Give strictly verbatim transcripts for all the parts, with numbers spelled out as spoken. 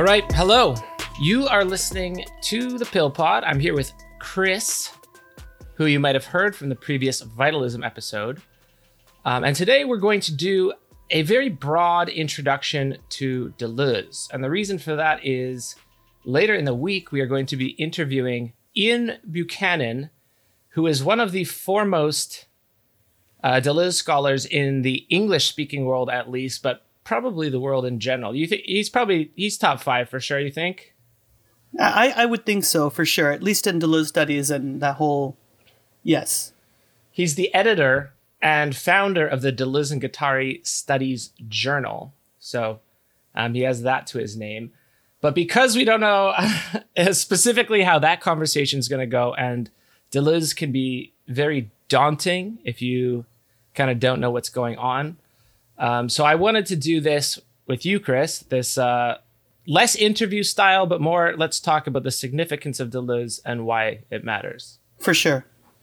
right, hello. You are listening to The Pill Pod. I'm here with Chris, who you might have heard from the previous Vitalism episode. Um, and today we're going to do a very broad introduction to Deleuze. And the reason for that is later in the week, we are going to be interviewing Ian Buchanan, who is one of the foremost uh, Deleuze scholars in the English-speaking world, at least, but probably the world in general. You think he's probably he's top five for sure? You think? I I would think so for sure. At least in Deleuze studies and that whole, yes. He's the editor and founder of the Deleuze and Guattari Studies Journal, so um, he has that to his name. But because we don't know specifically how that conversation is going to go, and Deleuze can be very daunting if you kind of don't know what's going on. Um, so I wanted to do this with you, Chris, this uh, less interview style, but more let's talk about the significance of Deleuze and why it matters. For sure.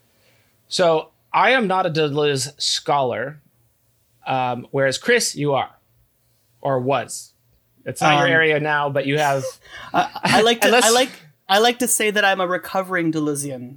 So I am not a Deleuze scholar, um, whereas Chris, you are, or was. It's not um, your area now, but you have. I, I like to. I like. I like to say that I'm a recovering Deleuzian.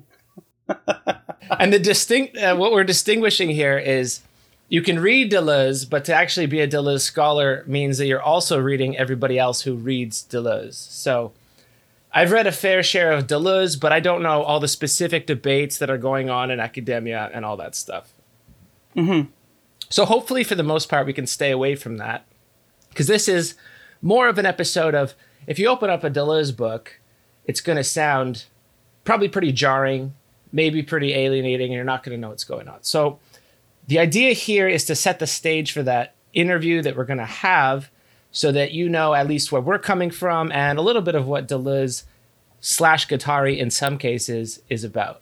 And the distinct, uh, what we're distinguishing here is, you can read Deleuze, but to actually be a Deleuze scholar means that you're also reading everybody else who reads Deleuze. So I've read a fair share of Deleuze, but I don't know all the specific debates that are going on in academia and all that stuff. Mm-hmm. So hopefully, for the most part, we can stay away from that, because this is more of an episode of, if you open up a Deleuze book, it's going to sound probably pretty jarring, maybe pretty alienating, and you're not going to know what's going on. So the idea here is to set the stage for that interview that we're going to have, so that you know at least where we're coming from and a little bit of what Deleuze slash Guattari in some cases is about.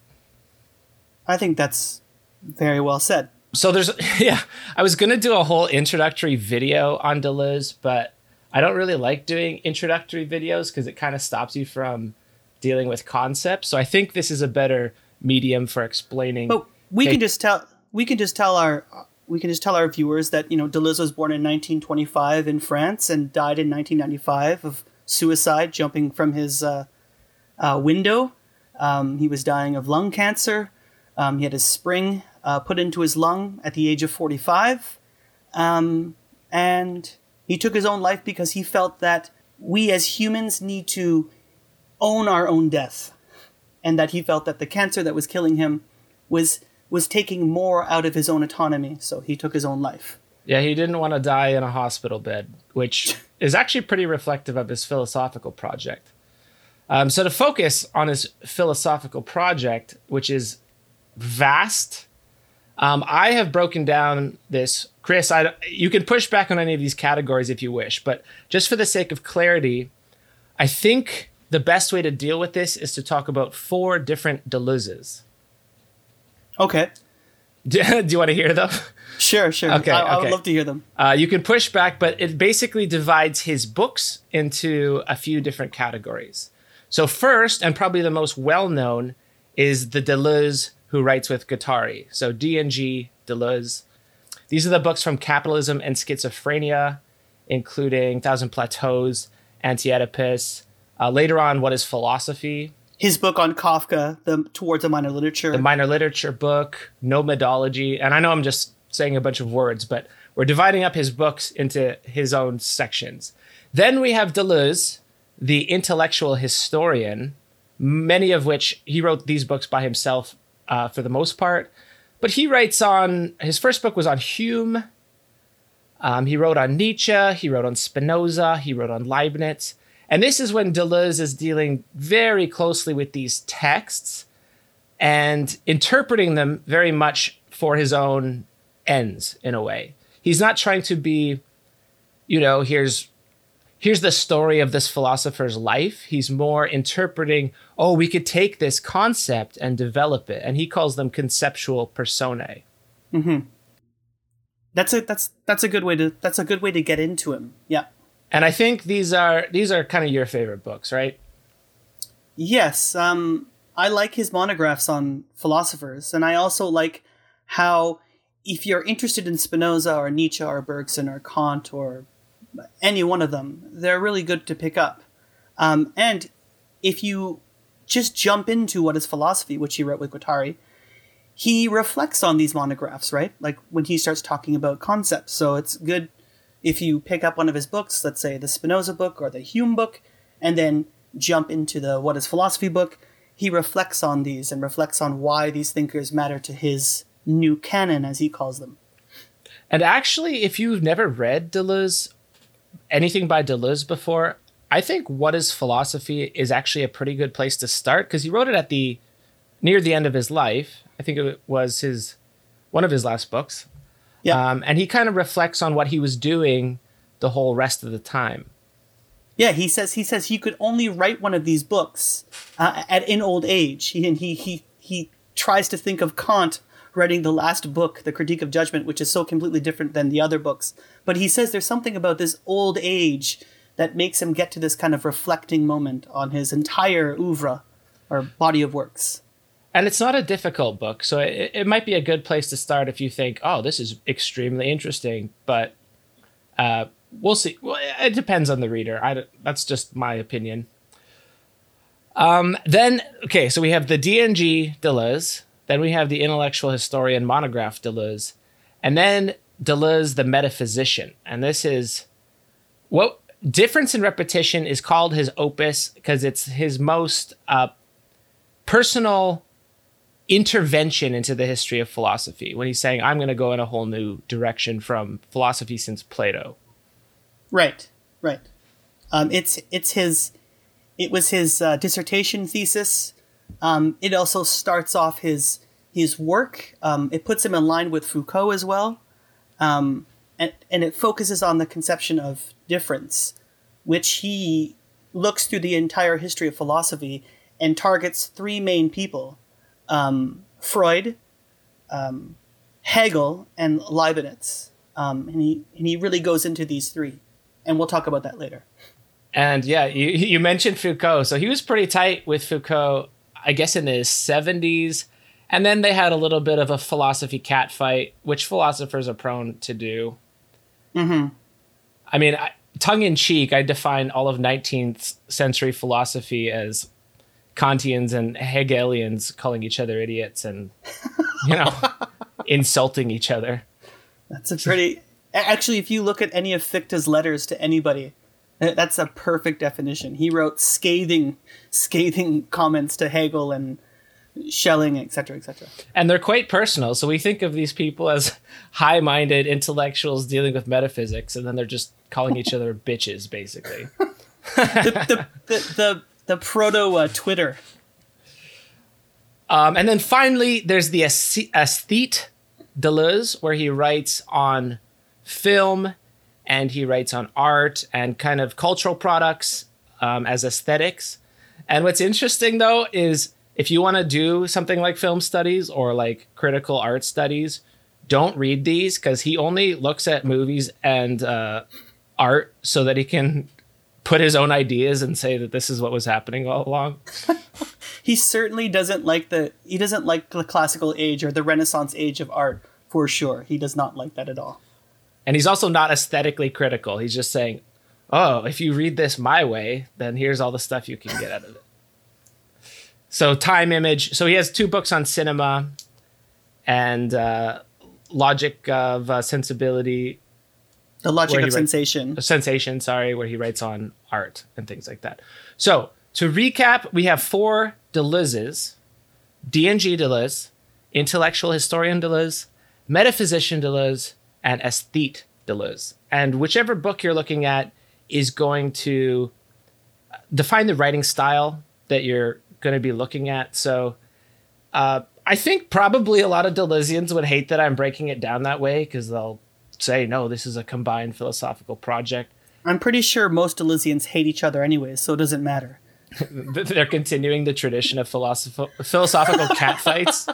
I think that's very well said. So there's, yeah, I was going to do a whole introductory video on Deleuze, but I don't really like doing introductory videos because it kind of stops you from dealing with concepts. So I think this is a better medium for explaining. But we hey, can just tell we can just tell our we can just tell our viewers that, you know, Deleuze was born in nineteen twenty-five in France and died in nineteen ninety-five of suicide, jumping from his uh, uh, window. Um, he was dying of lung cancer. Um, he had a spring uh, put into his lung at the age of forty-five, um, and he took his own life because he felt that we as humans need to own our own death, and that he felt that the cancer that was killing him was was taking more out of his own autonomy, so he took his own life. Yeah, he didn't want to die in a hospital bed, which is actually pretty reflective of his philosophical project. Um, so to focus on his philosophical project, which is vast, um, I have broken down this. Chris, I, you can push back on any of these categories if you wish, but just for the sake of clarity, I think the best way to deal with this is to talk about four different Deleuzes. Okay. Do, do you want to hear them? Sure, sure. Okay, I, I okay. would love to hear them. Uh, you can push back, but it basically divides his books into a few different categories. So first, and probably the most well-known, is the Deleuze who writes with Guattari. So D and G, Deleuze. These are the books from Capitalism and Schizophrenia, including Thousand Plateaus, Anti-Oedipus. Uh, later on, What is Philosophy? His book on Kafka, the Towards a Minor Literature. The minor literature book, Nomadology. And I know I'm just saying a bunch of words, but we're dividing up his books into his own sections. Then we have Deleuze, the intellectual historian, many of which he wrote these books by himself uh, for the most part. But he writes on, his first book was on Hume. Um, he wrote on Nietzsche. He wrote on Spinoza. He wrote on Leibniz. And this is when Deleuze is dealing very closely with these texts and interpreting them very much for his own ends, in a way. He's not trying to be, you know, here's here's the story of this philosopher's life. He's more interpreting, oh, we could take this concept and develop it. And he calls them conceptual personae. Mm-hmm. That's a that's that's a good way to that's a good way to get into him. Yeah. And I think these are these are kind of your favorite books, right? Yes. Um, I like his monographs on philosophers. And I also like how, if you're interested in Spinoza or Nietzsche or Bergson or Kant or any one of them, they're really good to pick up. Um, and if you just jump into What is Philosophy, which he wrote with Guattari, he reflects on these monographs, right? Like when he starts talking about concepts. So it's good if you pick up one of his books, let's say the Spinoza book or the Hume book, and then jump into the What is Philosophy book. He reflects on these and reflects on why these thinkers matter to his new canon, as he calls them. And actually, if you've never read Deleuze, anything by Deleuze before, I think What is Philosophy is actually a pretty good place to start, because he wrote it at the near the end of his life. I think it was his one of his last books. Yeah. Um, and he kind of reflects on what he was doing the whole rest of the time. Yeah, he says he says he could only write one of these books uh, at in old age. He, and he he he tries to think of Kant writing the last book, The Critique of Judgment, which is so completely different than the other books. But he says there's something about this old age that makes him get to this kind of reflecting moment on his entire oeuvre or body of works. And it's not a difficult book, so it, it might be a good place to start if you think, oh, this is extremely interesting, but uh, we'll see. Well, it depends on the reader. I, that's just my opinion. Um, then, okay, so we have the D N G Deleuze, then we have the intellectual historian monograph Deleuze, and then Deleuze the metaphysician. And this is, what Difference in Repetition is called his opus because it's his most uh, personal intervention into the history of philosophy, when he's saying, I'm going to go in a whole new direction from philosophy since Plato. Right, right. Um, it's it's his, it was his uh, dissertation thesis. Um, it also starts off his his work. Um, it puts him in line with Foucault as well. Um, and, and it focuses on the conception of difference, which he looks through the entire history of philosophy and targets three main people. Um, Freud, um, Hegel, and Leibniz. Um, and he and he really goes into these three. And we'll talk about that later. And yeah, you, you mentioned Foucault. So he was pretty tight with Foucault, I guess, in his seventies. And then they had a little bit of a philosophy catfight, which philosophers are prone to do. Mm-hmm. I mean, I, tongue-in-cheek, I define all of nineteenth century philosophy as Kantians and Hegelians calling each other idiots and, you know, insulting each other. That's a pretty... Actually, if you look at any of Fichte's letters to anybody, that's a perfect definition. He wrote scathing, scathing comments to Hegel and Schelling, et cetera, et cetera. And they're quite personal. So we think of these people as high-minded intellectuals dealing with metaphysics, and then they're just calling each other bitches, basically. the, the, the, the, the proto uh, Twitter. Um, and then finally, there's the aesthete Deleuze, where he writes on film and he writes on art and kind of cultural products um, as aesthetics. And what's interesting, though, is if you want to do something like film studies or like critical art studies, don't read these, because he only looks at movies and uh, art so that he can put his own ideas and say that this is what was happening all along. He certainly doesn't like the he doesn't like the classical age or the Renaissance age of art, for sure. He does not like that at all. And he's also not aesthetically critical. He's just saying, oh, if you read this my way, then here's all the stuff you can get out of it. So Time Image. So he has two books on cinema and uh, Logic of uh, Sensibility. The Logic of writes, Sensation. Sensation, sorry, where he writes on art and things like that. So to recap, we have four Deleuzes: D N G Deleuze, Intellectual Historian Deleuze, Metaphysician Deleuze, and Aesthete Deleuze. And whichever book you're looking at is going to define the writing style that you're going to be looking at. So uh, I think probably a lot of Deleuzians would hate that I'm breaking it down that way, because they'll say, no, this is a combined philosophical project. I'm pretty sure most Deleuzians hate each other anyways, so it doesn't matter. They're continuing the tradition of philosoph- philosophical catfights.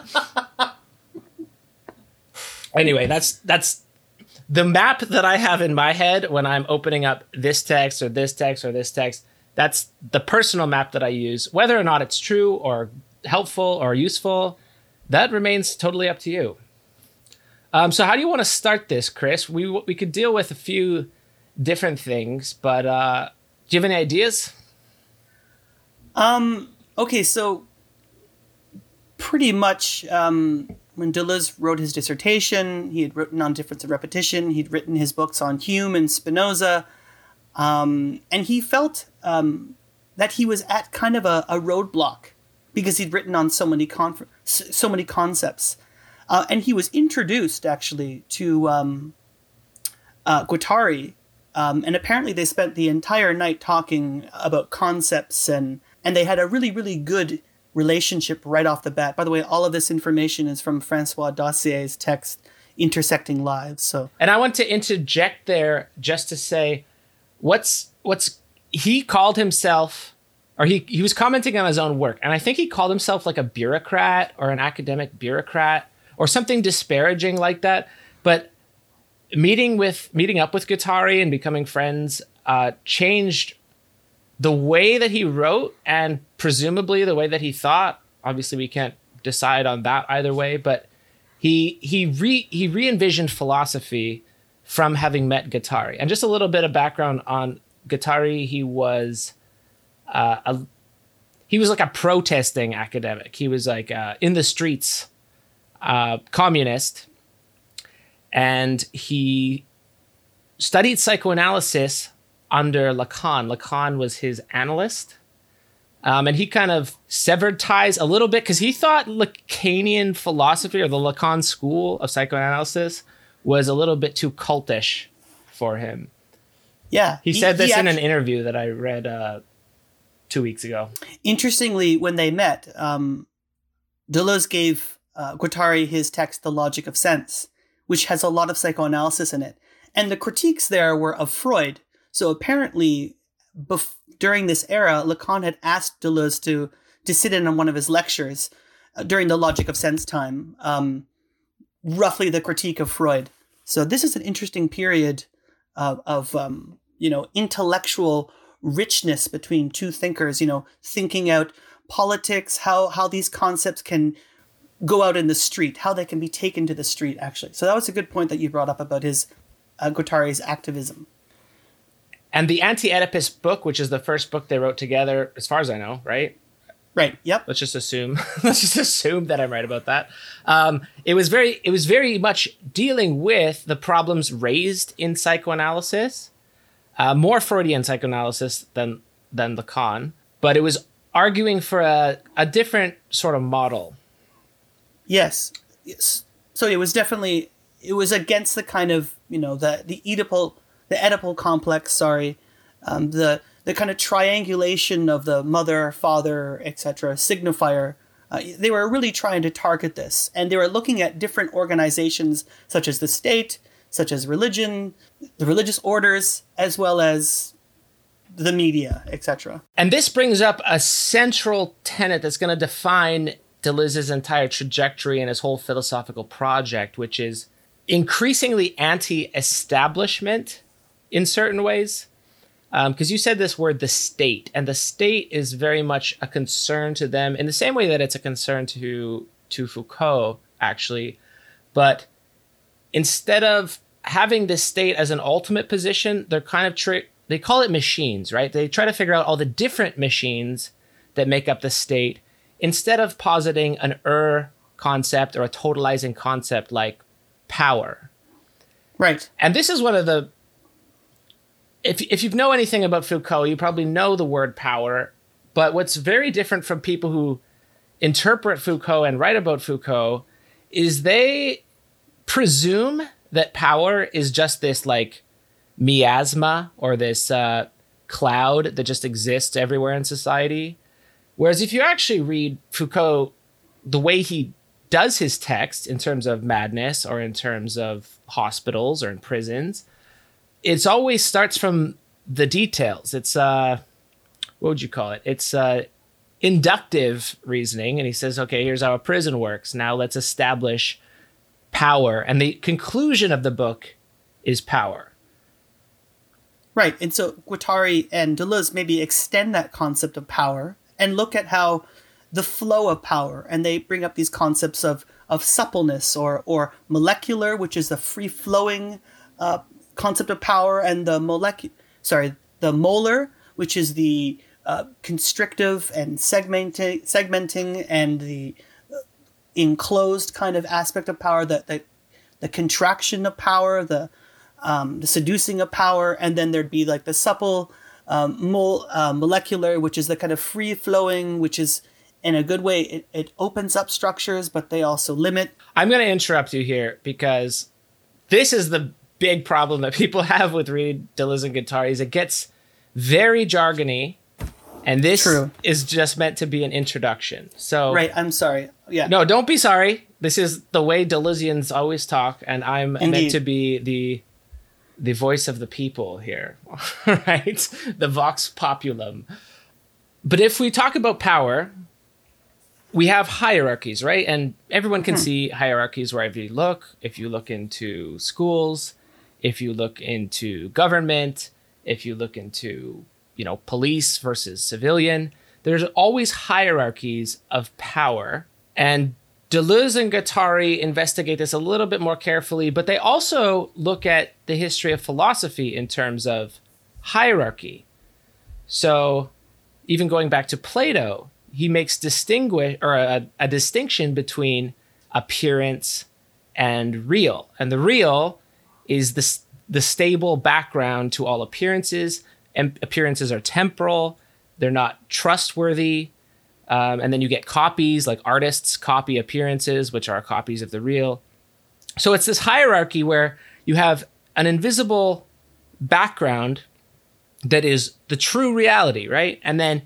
Anyway, that's that's the map that I have in my head when I'm opening up this text or this text or this text. That's the personal map that I use. Whether or not it's true or helpful or useful, that remains totally up to you. Um, so how do you want to start this, Chris? We we could deal with a few different things, but uh, do you have any ideas? Um, okay, so pretty much um, when Deleuze wrote his dissertation, he had written on difference and repetition. He'd written his books on Hume and Spinoza. Um, and he felt um, that he was at kind of a, a roadblock because he'd written on so many con- so many concepts. Uh, and he was introduced, actually, to um, uh, Guattari. Um, and apparently they spent the entire night talking about concepts, and, and they had a really, really good relationship right off the bat. By the way, all of this information is from Francois Dossier's text, Intersecting Lives. So, and I want to interject there just to say, what's what's he called himself, or he, he was commenting on his own work, and I think he called himself like a bureaucrat or an academic bureaucrat or something disparaging like that. But meeting with meeting up with Guattari and becoming friends uh, changed the way that he wrote and presumably the way that he thought. Obviously, we can't decide on that either way, but he he re he re-envisioned philosophy from having met Guattari. And just a little bit of background on Guattari: he was uh, a he was like a protesting academic. He was like uh, in the streets, uh, communist, and he studied psychoanalysis under Lacan. Lacan was his analyst. Um, and he kind of severed ties a little bit because he thought Lacanian philosophy, or the Lacan school of psychoanalysis, was a little bit too cultish for him. Yeah. He, he said this he in actually, an interview that I read uh, two weeks ago. Interestingly, when they met, um, Deleuze gave uh, Guattari his text, The Logic of Sense, which has a lot of psychoanalysis in it. And the critiques there were of Freud. So apparently, bef- during this era, Lacan had asked Deleuze to, to sit in on one of his lectures uh, during the Logic of Sense time, um, roughly the critique of Freud. So this is an interesting period of, of um, you know, intellectual richness between two thinkers, you know, thinking out politics, how, how these concepts can go out in the street, how they can be taken to the street, actually. So that was a good point that you brought up about his uh, Guattari's activism. And the Anti-Oedipus book, which is the first book they wrote together, as far as I know, right? Right. Yep. Let's just assume. let's just assume that I'm right about that. Um, it was very, it was very much dealing with the problems raised in psychoanalysis, uh, more Freudian psychoanalysis than than Lacan, but it was arguing for a, a different sort of model. Yes. Yes. So it was definitely it was against the kind of you know the the Oedipal. The Oedipal complex, sorry, um, the the kind of triangulation of the mother, father, et cetera, signifier. Uh, they were really trying to target this, and they were looking at different organizations such as the state, such as religion, the religious orders, as well as the media, et cetera. And this brings up a central tenet that's going to define Deleuze's entire trajectory and his whole philosophical project, which is increasingly anti-establishment in certain ways, because um, you said this word, the state, and the state is very much a concern to them in the same way that it's a concern to to Foucault, actually. But instead of having the state as an ultimate position, they're kind of tri- they call it machines, right? They try to figure out all the different machines that make up the state instead of positing an er concept or a totalizing concept like power. Right. And this is one of the If if you know anything about Foucault, you probably know the word power. But what's very different from people who interpret Foucault and write about Foucault is they presume that power is just this like miasma or this uh, cloud that just exists everywhere in society. Whereas if you actually read Foucault, the way he does his text in terms of madness or in terms of hospitals or in prisons, it's always starts from the details. It's, uh, what would you call it? It's uh, inductive reasoning. And he says, okay, here's how a prison works. Now let's establish power. And the conclusion of the book is power. Right. And so Guattari and Deleuze maybe extend that concept of power and look at how the flow of power, and they bring up these concepts of, of suppleness or, or molecular, which is the free-flowing uh, concept of power, and the molecular, sorry, the molar, which is the uh, constrictive and segmenting, segmenting and the enclosed kind of aspect of power, the, the, the contraction of power, the, um, the seducing of power, and then there'd be like the supple um, mol, uh, molecular, which is the kind of free-flowing, which is, in a good way, it, it opens up structures, but they also limit. I'm going to interrupt you here because this is the big problem that people have with reading Deleuze and Guattari is it gets very jargony, and this True. Is just meant to be an introduction. So right, I'm sorry. Yeah. No, don't be sorry. This is the way Deleuzians always talk, and I'm Indeed. meant to be the the voice of the people here, right? The vox populum. But if we talk about power, we have hierarchies, right? And everyone can hmm. see hierarchies wherever you look. If you look into schools, if you look into government, if you look into, you know, police versus civilian, there's always hierarchies of power. And Deleuze and Guattari investigate this a little bit more carefully, but they also look at the history of philosophy in terms of hierarchy. So even going back to Plato, he makes distinguish or a, a distinction between appearance and real. And the real is the, the stable background to all appearances. And appearances are temporal. They're not trustworthy. Um, and then you get copies, like artists copy appearances, which are copies of the real. So it's this hierarchy where you have an invisible background that is the true reality, right? And then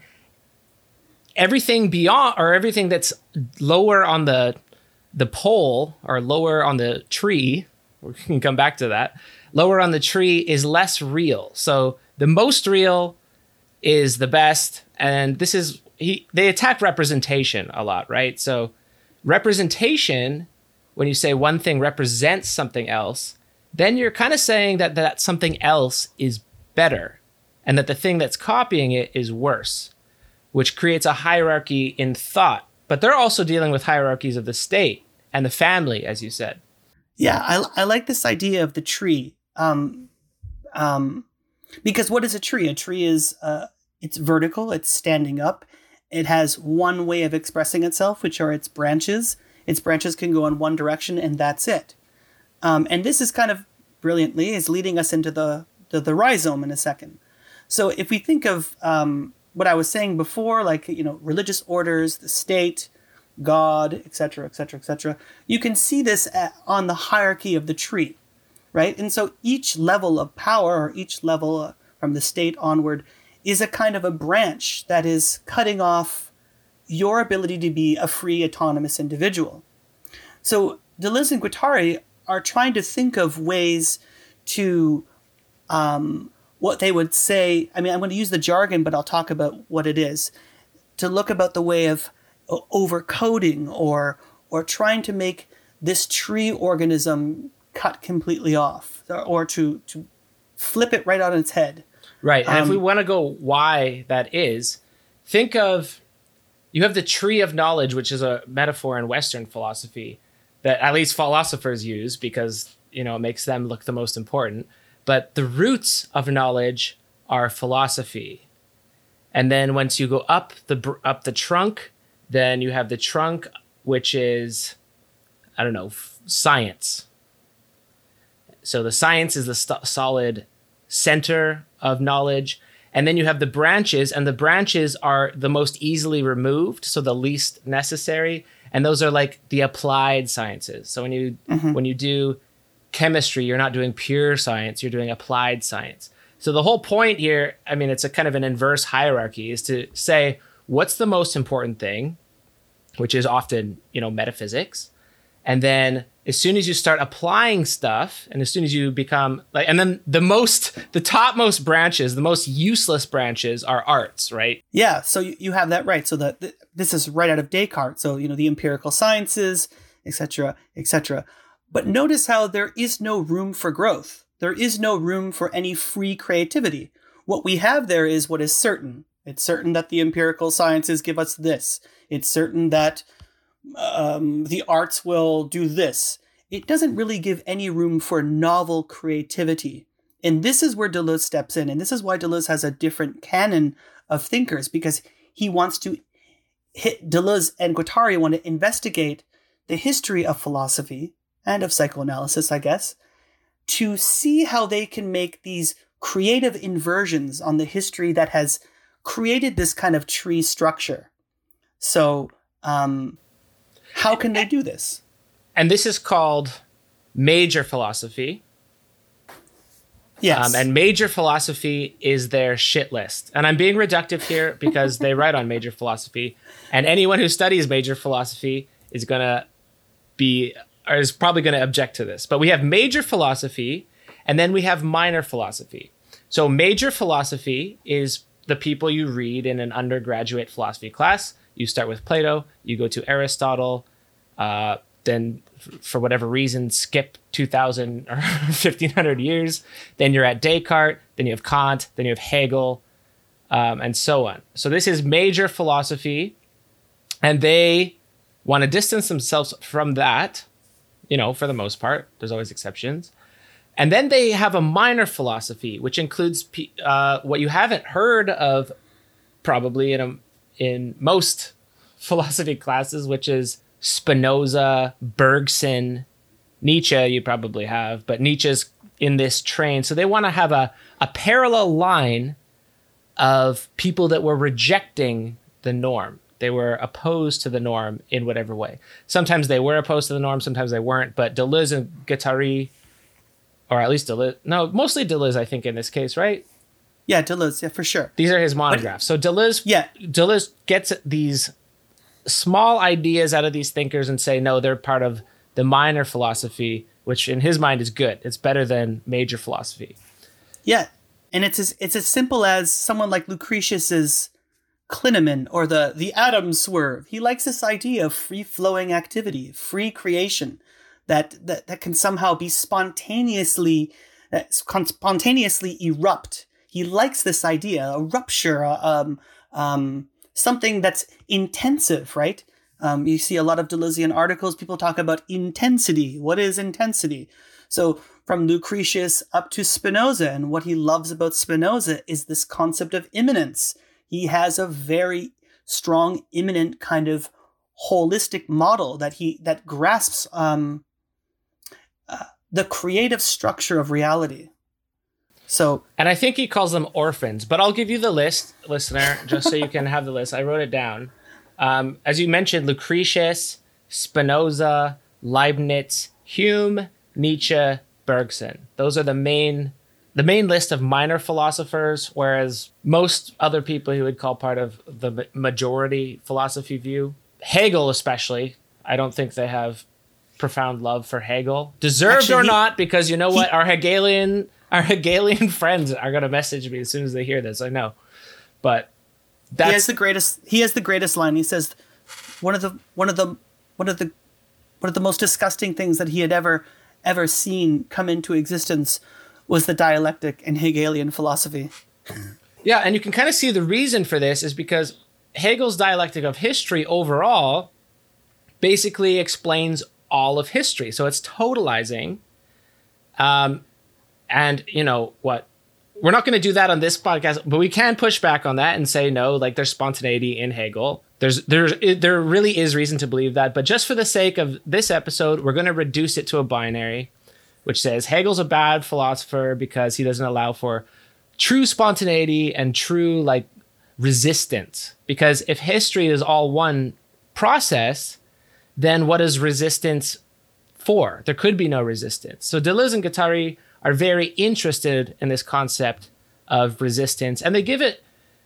everything beyond, or everything that's lower on the the pole or lower on the tree, we can come back to that, lower on the tree is less real. So the most real is the best. And this is, he they attack representation a lot, right? So representation, when you say one thing represents something else, then you're kind of saying that that something else is better and that the thing that's copying it is worse, which creates a hierarchy in thought. But they're also dealing with hierarchies of the state and the family, as you said. Yeah, I, I like this idea of the tree. Um, um, because what is a tree? A tree is, uh, it's vertical, it's standing up. It has one way of expressing itself, which are its branches. Its branches can go in one direction, and that's it. Um, and this is kind of brilliantly is leading us into the, the, the rhizome in a second. So if we think of um, what I was saying before, like, you know, religious orders, the state, God, et cetera, et cetera, et cetera, you can see this at, on the hierarchy of the tree, right? And so each level of power, or each level uh, from the state onward, is a kind of a branch that is cutting off your ability to be a free, autonomous individual. So Deleuze and Guattari are trying to think of ways to um, what they would say. I mean, I'm going to use the jargon, but I'll talk about what it is. To look about the way of overcoding or or trying to make this tree organism cut completely off, or to to flip it right on its head. Right. And um, if we want to go why that is, think of, you have the tree of knowledge, which is a metaphor in Western philosophy that at least philosophers use because, you know, it makes them look the most important. But the roots of knowledge are philosophy. And then once you go up the up the trunk, then you have the trunk, which is, I don't know, f- science. So the science is the st- solid center of knowledge. And then you have the branches, and the branches are the most easily removed, so the least necessary. And those are like the applied sciences. So when you mm-hmm. when you do chemistry, you're not doing pure science, you're doing applied science. So the whole point here, I mean, it's a kind of an inverse hierarchy, is to say, what's the most important thing, which is often, you know, metaphysics. And then as soon as you start applying stuff, and as soon as you become like, and then the most, the topmost branches, the most useless branches are arts, right? Yeah. So you, you have that right. So that th- this is right out of Descartes. So, you know, the empirical sciences, et cetera, et cetera. But notice how there is no room for growth. There is no room for any free creativity. What we have there is what is certain. It's certain that the empirical sciences give us this. It's certain that um, the arts will do this. It doesn't really give any room for novel creativity. And this is where Deleuze steps in. And this is why Deleuze has a different canon of thinkers, because he wants to hit Deleuze and Guattari want to investigate the history of philosophy and of psychoanalysis, I guess, to see how they can make these creative inversions on the history that has created this kind of tree structure. So, um, how can they do this? And this is called major philosophy. Yes. Um, and major philosophy is their shit list. And I'm being reductive here because they write on major philosophy. And anyone who studies major philosophy is going to be, or is probably going to object to this. But we have major philosophy, and then we have minor philosophy. So major philosophy is the people you read in an undergraduate philosophy class. You start with Plato, you go to Aristotle, uh, then f- for whatever reason, skip two thousand or fifteen hundred years. Then you're at Descartes, then you have Kant, then you have Hegel, um, and so on. So this is major philosophy, and they want to distance themselves from that, you know, for the most part. There's always exceptions. And then they have a minor philosophy, which includes uh, what you haven't heard of probably in a, in most philosophy classes, which is Spinoza, Bergson, Nietzsche you probably have, but Nietzsche's in this train. So they want to have a, a parallel line of people that were rejecting the norm. They were opposed to the norm in whatever way. Sometimes they were opposed to the norm, sometimes they weren't, but Deleuze and Guattari, or at least Deleuze, no, mostly Deleuze, I think, in this case, right? Yeah, Deleuze, yeah, for sure. These are his monographs. But, so Deleuze, yeah. Deleuze gets these small ideas out of these thinkers and say, no, they're part of the minor philosophy, which in his mind is good. It's better than major philosophy. Yeah, and it's as, it's as simple as someone like Lucretius's Klineman or the, the atom swerve. He likes this idea of free-flowing activity, free creation, that, that, that can somehow be spontaneously, uh, spontaneously erupt. He likes this idea, a rupture, uh, um, um, something that's intensive, right? Um, you see a lot of Deleuzian articles, people talk about intensity. What is intensity? So from Lucretius up to Spinoza, and what he loves about Spinoza is this concept of immanence. He has a very strong, immanent kind of holistic model that he that grasps um, uh, the creative structure of reality. So, and I think he calls them orphans, but I'll give you the list, listener, just so you can have the list. I wrote it down. Um, as you mentioned, Lucretius, Spinoza, Leibniz, Hume, Nietzsche, Bergson. Those are the main the main list of minor philosophers, whereas most other people he would call part of the majority philosophy view. Hegel especially, I don't think they have profound love for Hegel. Deserved Actually, or he, not, because you know he, what? Our Hegelian our Hegelian friends are going to message me as soon as they hear this, I know. But that's... He has the greatest he has the greatest line. He says one of the one of the one of the one of the most disgusting things that he had ever ever seen come into existence was the dialectic in Hegelian philosophy. Yeah, and you can kind of see the reason for this is because Hegel's dialectic of history overall basically explains all of history. So it's totalizing. Um, and, you know, what? We're not going to do that on this podcast, but we can push back on that and say, no, like there's spontaneity in Hegel. There's, there's, it, there really is reason to believe that. But just for the sake of this episode, we're going to reduce it to a binary, which says Hegel's a bad philosopher because he doesn't allow for true spontaneity and true like resistance. Because if history is all one process, then what is resistance for? There could be no resistance. So Deleuze and Guattari are very interested in this concept of resistance, and they give it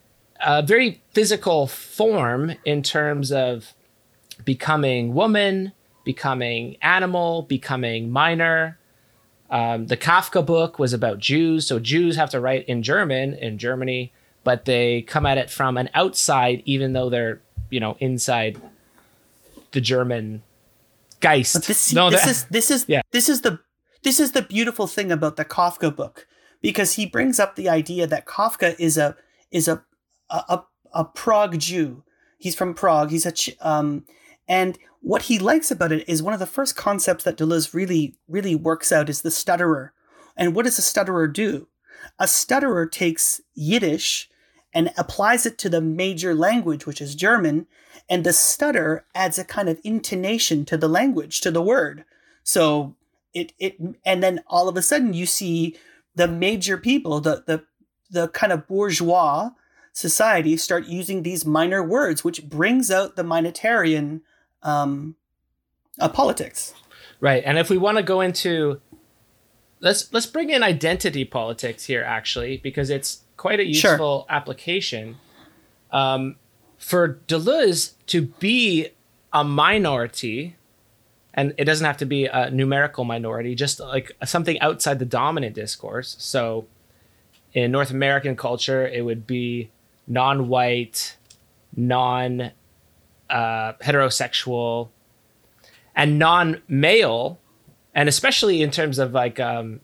a very physical form in terms of becoming woman, becoming animal, becoming minor. Um, the Kafka book was about Jews. So Jews have to write in German in Germany, but they come at it from an outside, even though they're, you know, inside the German Geist. But this, no, this that, is this is yeah. this is the this is the beautiful thing about the Kafka book, because he brings up the idea that Kafka is a is a a, a, a Prague Jew. He's from Prague. He's a um, and what he likes about it is one of the first concepts that Deleuze really, really works out is the stutterer. And what does a stutterer do? A stutterer takes Yiddish and applies it to the major language, which is German, and the stutter adds a kind of intonation to the language, to the word. So it it and then all of a sudden you see the major people, the the the kind of bourgeois society start using these minor words, which brings out the minoritarian um, uh, politics. Right, and if we want to go into let's let's bring in identity politics here, actually, because it's quite a useful sure. application. Um, for Deleuze to be a minority, and it doesn't have to be a numerical minority, just like something outside the dominant discourse. So in North American culture, it would be non-white, non uh, heterosexual, and non-male, and especially in terms of like um,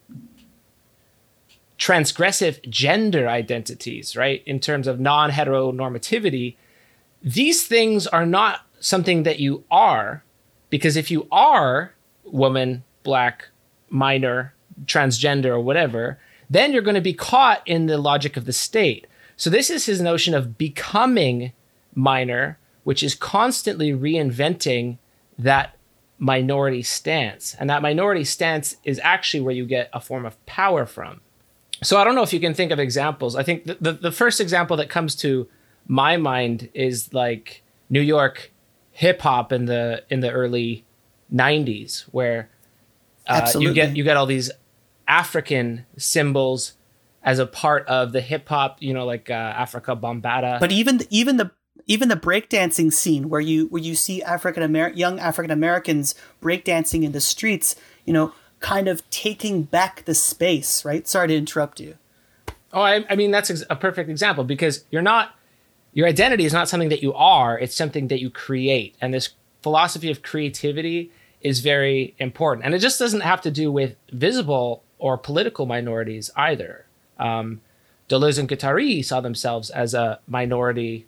transgressive gender identities, right? In terms of non-heteronormativity, these things are not something that you are, because if you are woman, black, minor, transgender, or whatever, then you're going to be caught in the logic of the state. So this is his notion of becoming minor, which is constantly reinventing that minority stance. And that minority stance is actually where you get a form of power from. So I don't know if you can think of examples. I think the, the, the first example that comes to my mind is like New York hip hop in the in the early nineties, where uh, you get you get all these African symbols as a part of the hip hop, you know, like uh, Africa Bambaataa. But even the, even the even the breakdancing scene where you where you see African Amer- young African Americans breakdancing in the streets, you know, kind of taking back the space, right? Sorry to interrupt you. Oh, I, I mean, that's a perfect example, because you're not, your identity is not something that you are, it's something that you create. And this philosophy of creativity is very important. And it just doesn't have to do with visible or political minorities either. Um, Deleuze and Guattari saw themselves as a minority,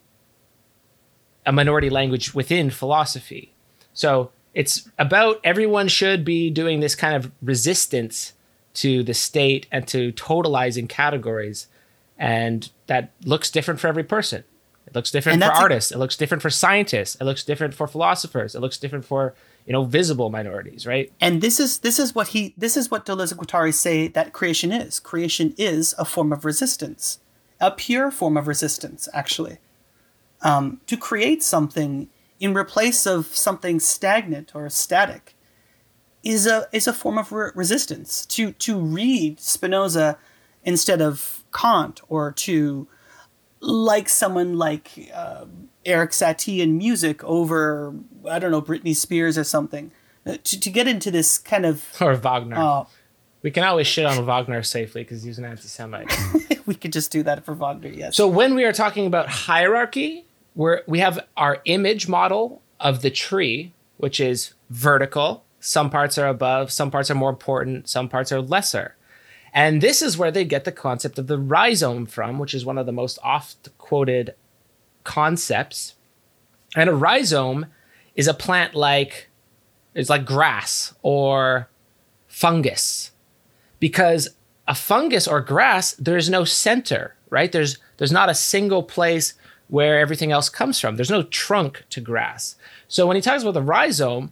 a minority language within philosophy. So it's about everyone should be doing this kind of resistance to the state and to totalizing categories. And that looks different for every person. It looks different for artists. A- it looks different for scientists. It looks different for philosophers. It looks different for, you know, visible minorities, right? And this is this is what he this is what Deleuze and Guattari say that creation is. Creation is a form of resistance, a pure form of resistance, actually. Um, to create something in replace of something stagnant or static is a is a form of re- resistance. To to read Spinoza instead of Kant, or to like someone like uh, Eric Satie in music over, I don't know, Britney Spears or something. Uh, to to get into this kind of or Wagner. Uh, we can always shit on Wagner safely because he's an anti-Semite. We could just do that for Wagner. Yes. So when we are talking about hierarchy, We're, we have our image model of the tree, which is vertical. Some parts are above, some parts are more important, some parts are lesser. And this is where they get the concept of the rhizome from, which is one of the most oft-quoted concepts. And a rhizome is a plant like, it's like grass or fungus. Because a fungus or grass, there's no center, right? There's there's not a single place where everything else comes from. There's no trunk to grass. So when he talks about the rhizome,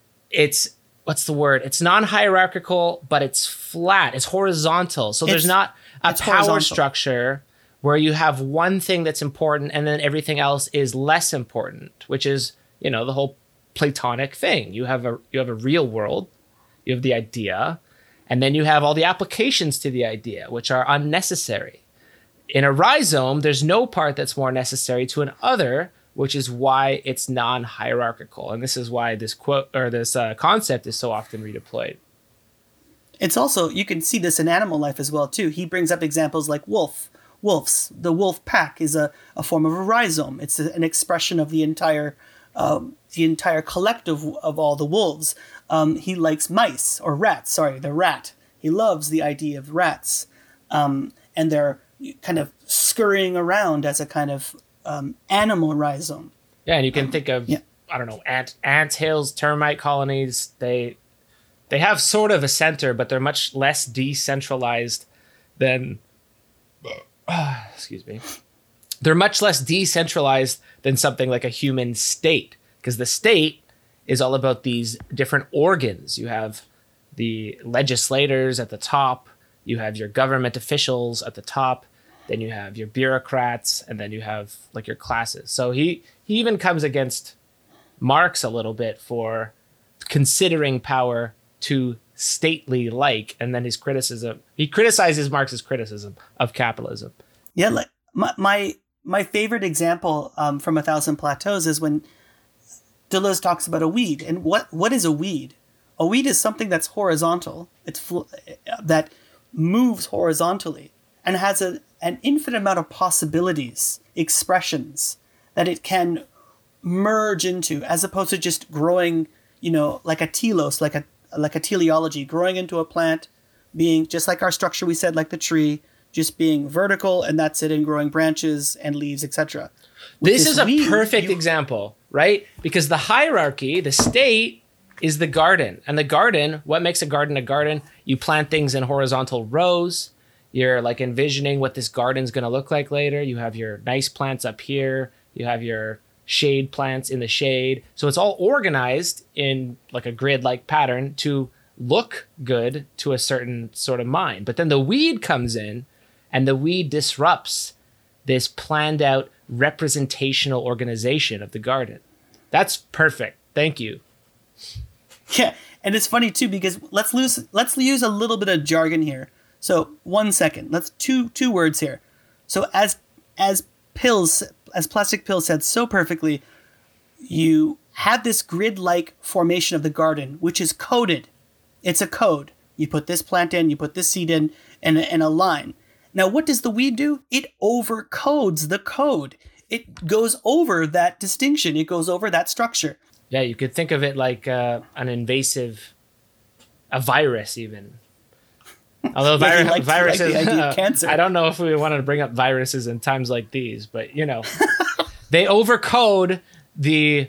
it's, what's the word? It's non-hierarchical, but it's flat. It's horizontal. So it's, there's not a power horizontal. structure where you have one thing that's important and then everything else is less important, which is, you know, the whole Platonic thing. You have a you have a real world, you have the idea, and then you have all the applications to the idea, which are unnecessary. In a rhizome, there's no part that's more necessary to an other, which is why it's non-hierarchical. And this is why this quote or this uh, concept is so often redeployed. It's also, you can see this in animal life as well, too. He brings up examples like wolf. Wolves, the wolf pack is a, a form of a rhizome. It's a, an expression of the entire um, the entire collective of all the wolves. Um, he likes mice or rats. Sorry, the rat. He loves the idea of rats. Um, and they're kind of scurrying around as a kind of um, animal rhizome. Yeah, and you can um, think of, yeah. I don't know, ant ant hills, termite colonies. They they have sort of a center, but they're much less decentralized than excuse me, they're much less decentralized than something like a human state, because the state is all about these different organs. You have the legislators at the top, you have your government officials at the top, then you have your bureaucrats, and then you have like your classes. So he, he even comes against Marx a little bit for considering power too stately like, and then his criticism, he criticizes Marx's criticism of capitalism. Yeah, like my my, my favorite example um, from A Thousand Plateaus is when Deleuze talks about a weed. And what what is a weed? A weed is something that's horizontal. It's fl- that moves horizontally and has a, an infinite amount of possibilities, expressions that it can merge into, as opposed to just growing, you know, like a telos, like a like a teleology, growing into a plant, being just like our structure we said, like the tree, just being vertical, and that's it, and growing branches and leaves, et cetera. This is a weed, perfect you- example, right? Because the hierarchy, the state, is the garden. And the garden, what makes a garden a garden? You plant things in horizontal rows. You're like envisioning what this garden's going to look like later. You have your nice plants up here. You have your shade plants in the shade. So it's all organized in like a grid-like pattern to look good to a certain sort of mind. But then the weed comes in, and the weed disrupts this planned out representational organization of the garden. That's perfect. Thank you. Yeah, and it's funny too, because let's lose let's use a little bit of jargon here. So one second, let's two two words here. So as as pills, as Plastic Pills said so perfectly, you have this grid-like formation of the garden, which is coded. It's a code. You put this plant in, you put this seed in, and and a line. Now, what does the weed do? It overcodes the code. It goes over that distinction. It goes over that structure. Yeah, you could think of it like uh, an invasive, a virus even. Although Yeah, vir- like- viruses, like the idea of uh, cancer. I don't know if we wanted to bring up viruses in times like these, but you know, they overcode the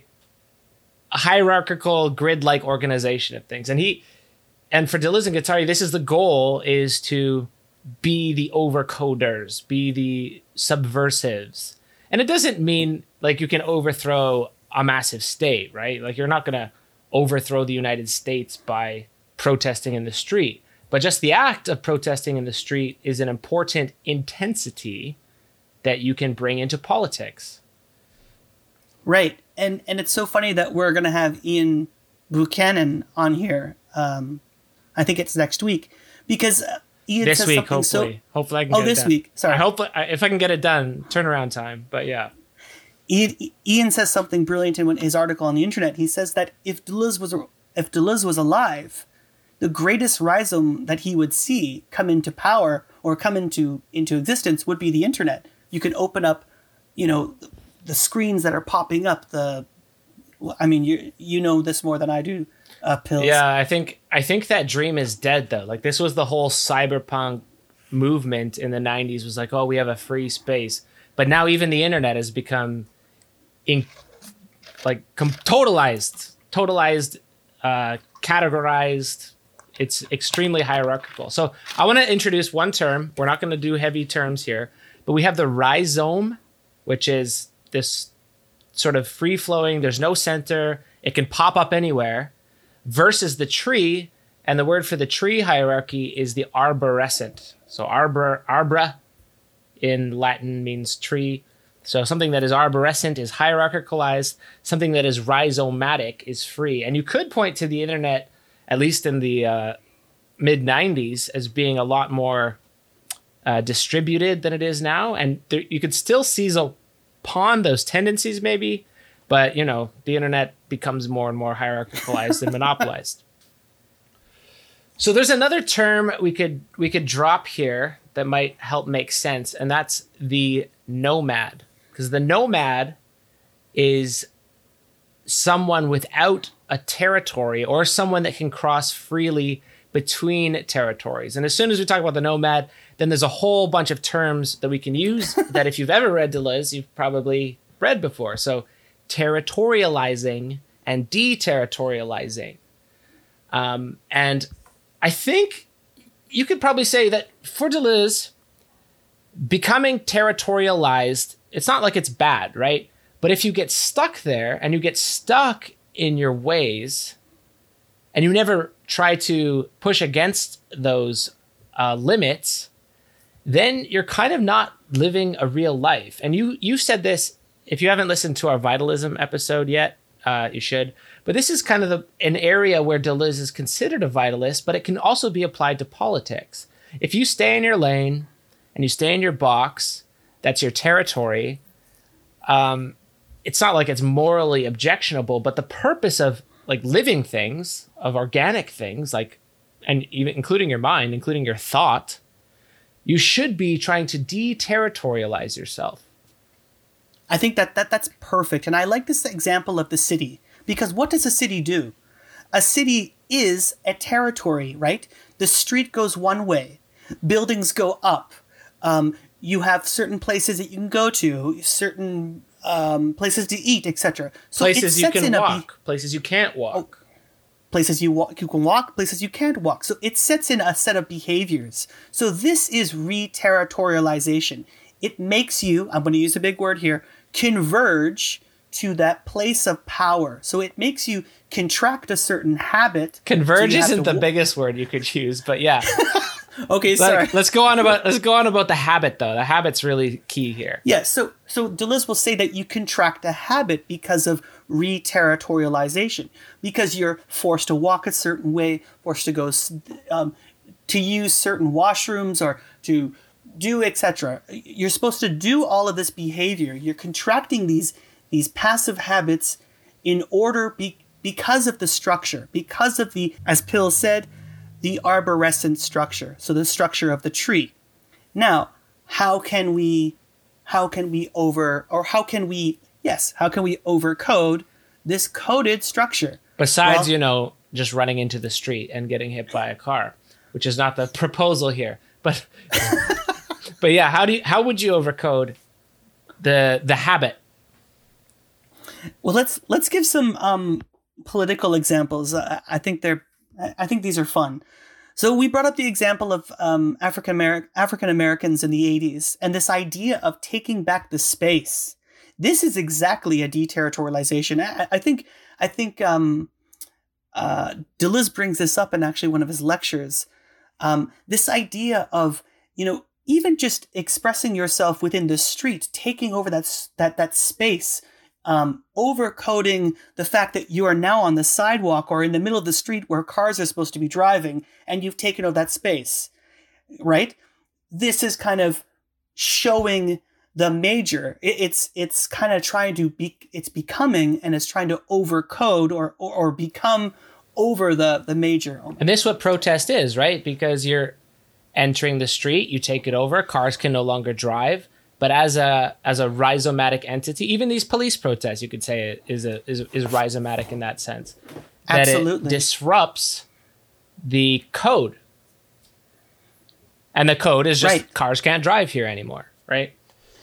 hierarchical grid-like organization of things. And he, and for Deleuze and Guattari, this is the goal, is to be the overcoders, be the subversives. And it doesn't mean like you can overthrow a massive state, right? Like you're not going to overthrow the United States by protesting in the street. But just the act of protesting in the street is an important intensity that you can bring into politics. Right. And and it's so funny that we're going to have Ian Buchanan on here. Um, I think it's next week, because uh, Ian This says week, something hopefully. so. Hopefully I can Oh, get it this done. week. Sorry. I hope I- if I can get it done, turnaround time. But yeah. Ian, Ian says something brilliant in his article on the internet. He says that if Deleuze was if Deleuze was alive, the greatest rhizome that he would see come into power or come into into existence would be the internet. You can open up, you know, the screens that are popping up. The, I mean, you you know this more than I do, uh, Pills. Yeah, I think I think that dream is dead though. Like this was the whole cyberpunk movement in the nineties, was like, oh, we have a free space. But now even the internet has become in like com- totalized, totalized, uh, categorized. It's extremely hierarchical. So I want to introduce one term. We're not going to do heavy terms here, but we have the rhizome, which is this sort of free flowing. There's no center. It can pop up anywhere, versus the tree. And the word for the tree hierarchy is the arborescent. So arbor, arbra in Latin means tree. So something that is arborescent is hierarchicalized. Something that is rhizomatic is free. And you could point to the internet, at least in the uh, mid nineties, as being a lot more uh, distributed than it is now. And there, you could still seize upon those tendencies maybe, but you know, the internet becomes more and more hierarchicalized and monopolized. So there's another term we could we could drop here that might help make sense, and that's the nomad. Because the nomad is someone without a territory, or someone that can cross freely between territories. And as soon as we talk about the nomad, then there's a whole bunch of terms that we can use that if you've ever read Deleuze, you've probably read before. So territorializing and deterritorializing. Um, and I think you could probably say that for Deleuze, becoming territorialized, it's not like it's bad, right? But if you get stuck there and you get stuck in your ways and you never try to push against those uh, limits, then you're kind of not living a real life. And you you said this, if you haven't listened to our vitalism episode yet, uh, you should. But this is kind of the, an area where Deleuze is considered a vitalist, but it can also be applied to politics. If you stay in your lane and you stay in your box, that's your territory, um, it's not like it's morally objectionable, but the purpose of like living things, of organic things, like, and even including your mind, including your thought, you should be trying to deterritorialize yourself. I think that, that that's perfect. And I like this example of the city, because what does a city do? A city is a territory, right? The street goes one way. Buildings go up. Um, you have certain places that you can go to, certain um, places to eat, et cetera. So places you can walk, be- places you can't walk. Oh, places you walk, you can walk, places you can't walk. So it sets in a set of behaviors. So this is re-territorialization. It makes you, I'm going to use a big word here, converge to that place of power. So it makes you contract a certain habit. Converge so isn't the w- biggest word you could use, but yeah. Okay, sorry. Let, let's go on about let's go on about the habit though. The habit's really key here. Yeah, so so Deleuze will say that you contract a habit because of re-territorialization, because you're forced to walk a certain way, forced to go um, to use certain washrooms or to do et cetera. You're supposed to do all of this behavior. You're contracting these these passive habits in order be, because of the structure, because of the, as Pill said, the arborescent structure, so the structure of the tree. Now, how can we, how can we over, or how can we, yes, how can we overcode this coded structure? Besides, well, you know, just running into the street and getting hit by a car, which is not the proposal here. But, but yeah, how do you, how would you overcode the the habit? Well, let's let's give some um, political examples. Uh, I think they're. I think these are fun. So we brought up the example of um, African Ameri- African Americans in the eighties and this idea of taking back the space. This is exactly a deterritorialization. I, I think I think um, uh, Deleuze brings this up in actually one of his lectures. Um, this idea of, you know, even just expressing yourself within the street, taking over that that that space. Um, overcoding the fact that you are now on the sidewalk or in the middle of the street where cars are supposed to be driving and you've taken over that space, right? This is kind of showing the major. It, it's it's kind of trying to be, it's becoming and it's trying to overcode or, or, or become over the, the major. And this is what protest is, right? Because you're entering the street, you take it over, cars can no longer drive. But as a as a rhizomatic entity, even these police protests, you could say, is a is is rhizomatic in that sense. That Absolutely. It disrupts the code, and the code is just right. Cars can't drive here anymore, right?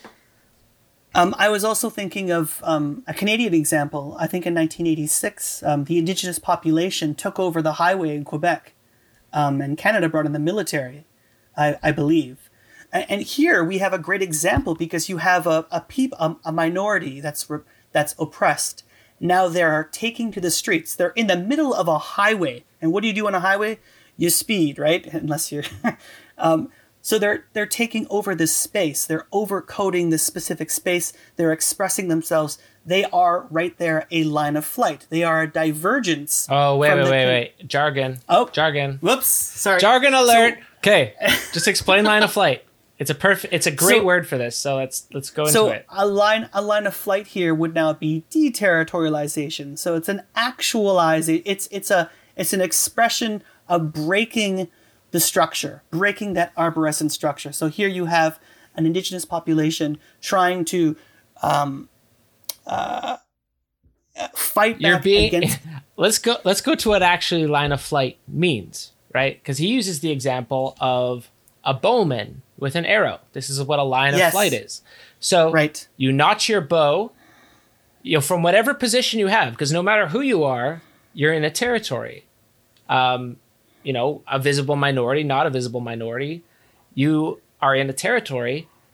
Um, I was also thinking of um, a Canadian example. I think in nineteen eighty-six, um, the indigenous population took over the highway in Quebec, um, and Canada brought in the military, I, I believe. And here we have a great example because you have a a, peop, a, a minority that's re, that's oppressed. Now they're taking to the streets. They're in the middle of a highway. And what do you do on a highway? You speed, right? Unless you're... um, so they're they're taking over this space. They're overcoding this specific space. They're expressing themselves. They are right there a line of flight. They are a divergence. Oh, wait, wait, the, wait, wait. Jargon. Oh. Jargon. Whoops. Sorry. Jargon alert. So, okay. Just explain line of flight. It's a perfect. It's a great so, word for this. So let's let's go into so it. So a line a line of flight here would now be deterritorialization. So it's an actualizing. It's it's a it's an expression of breaking the structure, breaking that arborescent structure. So here you have an indigenous population trying to um, uh, fight You're back being. against. Let's go. Let's go to what actually line of flight means, right? Because he uses the example of a bowman with an arrow. This is what a line yes. of flight is. So right. you notch your bow, you know, from whatever position you have, because no matter who you are, you're in a territory. Um, you know, a visible minority, not a visible minority. You are in a territory,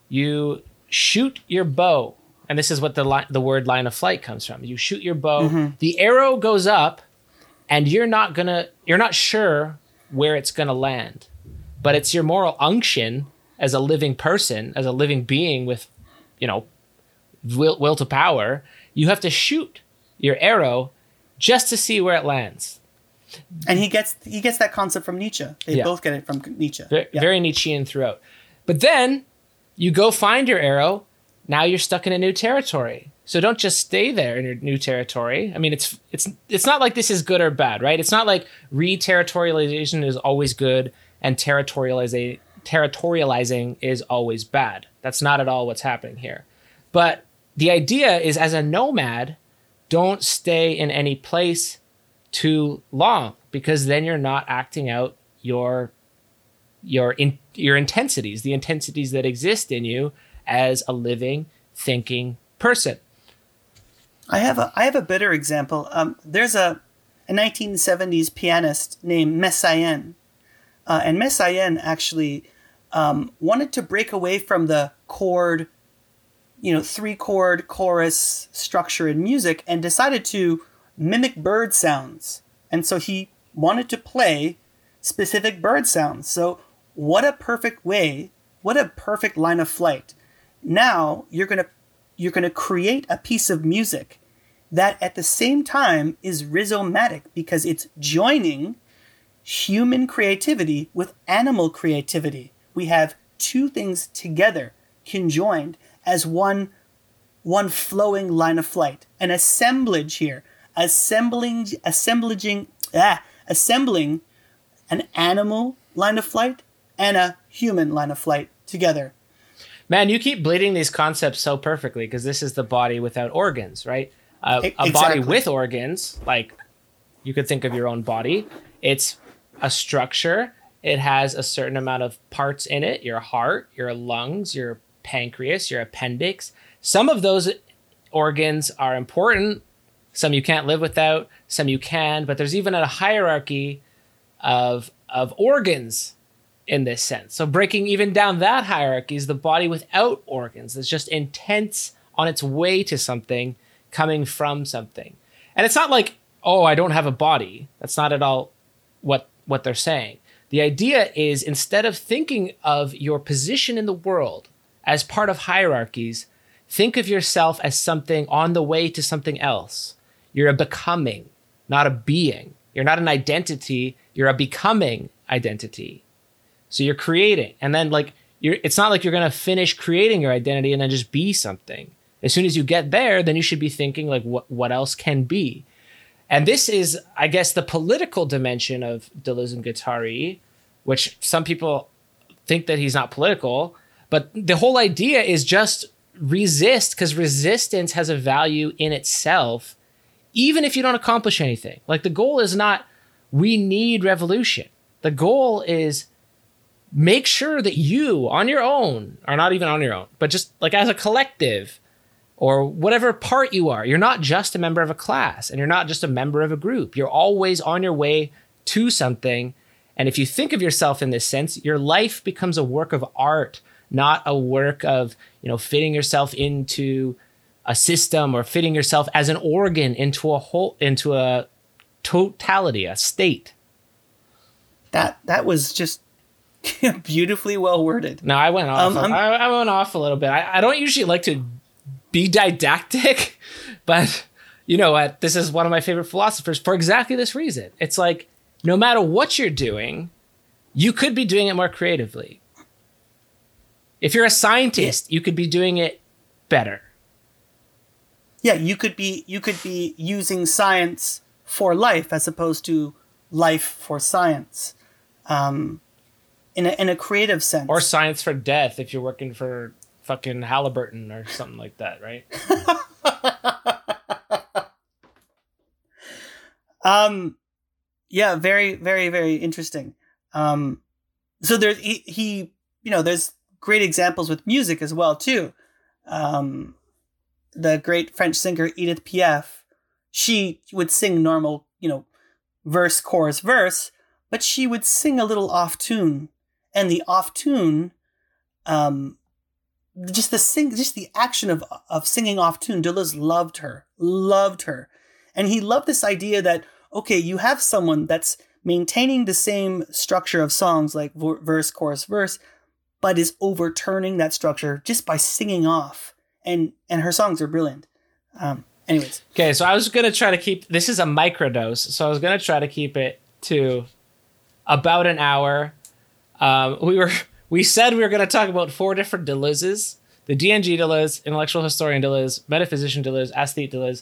you shoot your bow. And this is what the li- the word line of flight comes from. You shoot your bow, mm-hmm. the arrow goes up, and you're not gonna, you're not sure where it's gonna land, but it's your moral unction as a living person, as a living being with, you know, will, will to power. You have to shoot your arrow just to see where it lands. And he gets he gets that concept from Nietzsche. They yeah. both get it from Nietzsche. Very, yeah. very Nietzschean throughout. But then you go find your arrow. Now you're stuck in a new territory. So don't just stay there in your new territory. I mean, it's it's it's not like this is good or bad, right? It's not like re-territorialization is always good and territorializing territorializing is always bad. That's not at all what's happening here. But the idea is, as a nomad, don't stay in any place too long, because then you're not acting out your your in, your intensities, the intensities that exist in you as a living, thinking person. I have a I have a better example. Um, there's a, a nineteen seventies pianist named Messiaen, uh, and Messiaen actually um, wanted to break away from the chord, you know, three chord chorus structure in music, and decided to mimic bird sounds. And so he wanted to play specific bird sounds. So what a perfect way, what a perfect line of flight. Now you're going to you're going to create a piece of music that at the same time is rhizomatic, because it's joining human creativity with animal creativity. We have two things together, conjoined as one one flowing line of flight. An assemblage here, assembling assemblaging ah, assembling an animal line of flight and a human line of flight together. Man, you keep bleeding these concepts so perfectly, because this is the body without organs, right? Uh, a exactly. body with organs, like you could think of your own body. It's a structure. It has a certain amount of parts in it, your heart, your lungs, your pancreas, your appendix. Some of those organs are important. Some you can't live without, some you can, but there's even a hierarchy of, of organs in this sense. So breaking even down that hierarchy is the body without organs. It's just intense on its way to something, coming from something. And it's not like, oh, I don't have a body. That's not at all what, what they're saying. The idea is, instead of thinking of your position in the world as part of hierarchies, think of yourself as something on the way to something else. You're a becoming, not a being. You're not an identity. You're a becoming identity. So you're creating, and then like you're, it's not like you're going to finish creating your identity and then just be something. As soon as you get there, then you should be thinking like, what, what else can be? And this is, I guess, the political dimension of Deleuze and Guattari, which some people think that he's not political, but the whole idea is just resist, because resistance has a value in itself, even if you don't accomplish anything. Like, the goal is not, we need revolution. The goal is, make sure that you on your own, or not even on your own, but just like as a collective or whatever part you are, you're not just a member of a class, and you're not just a member of a group. You're always on your way to something. And if you think of yourself in this sense, your life becomes a work of art, not a work of, you know, fitting yourself into a system or fitting yourself as an organ into a whole, into a totality, a state. That, that was just beautifully well worded. No, I went off. Um, I, I went off a little bit. I, I don't usually like to be didactic, but you know what? This is one of my favorite philosophers for exactly this reason. It's like, no matter what you're doing, you could be doing it more creatively. If you're a scientist, yeah. you could be doing it better. Yeah, you could be you could be using science for life as opposed to life for science. Um, In a, in a creative sense. Or science for death if you're working for fucking Halliburton or something like that, right? um, yeah, very, very, very interesting. Um, so there's, he, he, you know, there's great examples with music as well, too. Um, the great French singer Edith Piaf, she would sing normal, you know, verse, chorus, verse, but she would sing a little off tune. And the off tune um, just the sing, just the action of of singing off tune. Deleuze loved her, loved her, and he loved this idea that okay, you have someone that's maintaining the same structure of songs like verse, chorus, verse, but is overturning that structure just by singing off. And and her songs are brilliant. Um, anyways. Okay, so I was going to try to keep, this is a microdose, so I was going to try to keep it to about an hour. Um, we were we said we were going to talk about four different Deleuzes: the D N G Deleuze, intellectual historian Deleuze, metaphysician Deleuze, aesthete Deleuze.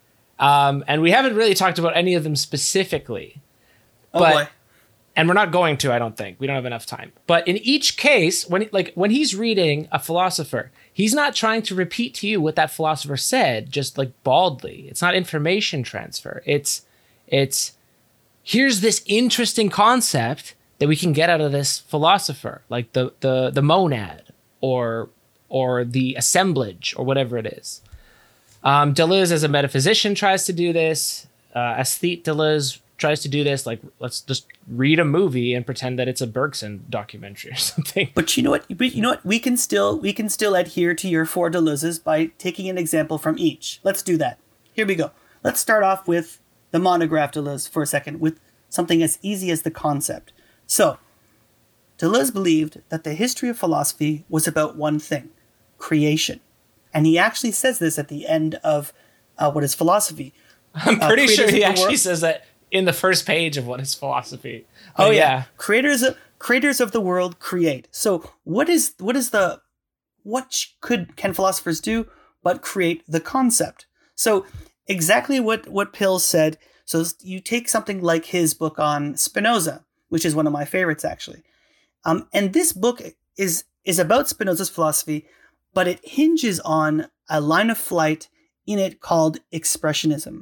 Um, and we haven't really talked about any of them specifically. Oh but, boy. And we're not going to, I don't think. We don't have enough time. But in each case, when like when he's reading a philosopher, he's not trying to repeat to you what that philosopher said, just like baldly. It's not information transfer. It's it's here's this interesting concept that we can get out of this philosopher, like the the the monad or or the assemblage or whatever it is. Um, Deleuze as a metaphysician tries to do this. Uh, aesthete Deleuze tries to do this. Like, let's just read a movie and pretend that it's a Bergson documentary or something. But you know what? You know what? We can still we can still adhere to your four Deleuzes by taking an example from each. Let's do that. Here we go. Let's start off with the monograph Deleuze for a second, with something as easy as the concept. So, Deleuze believed that the history of philosophy was about one thing: creation. And he actually says this at the end of uh, What is Philosophy. I'm pretty uh, sure he actually world. says that in the first page of What is Philosophy. Oh, oh yeah. yeah. Creators of, creators of the world create. So what is what is the what could can philosophers do but create the concept? So exactly what what Pill said. So you take something like his book on Spinoza, which is one of my favorites actually. Um, and this book is is about Spinoza's philosophy, but it hinges on a line of flight in it called expressionism.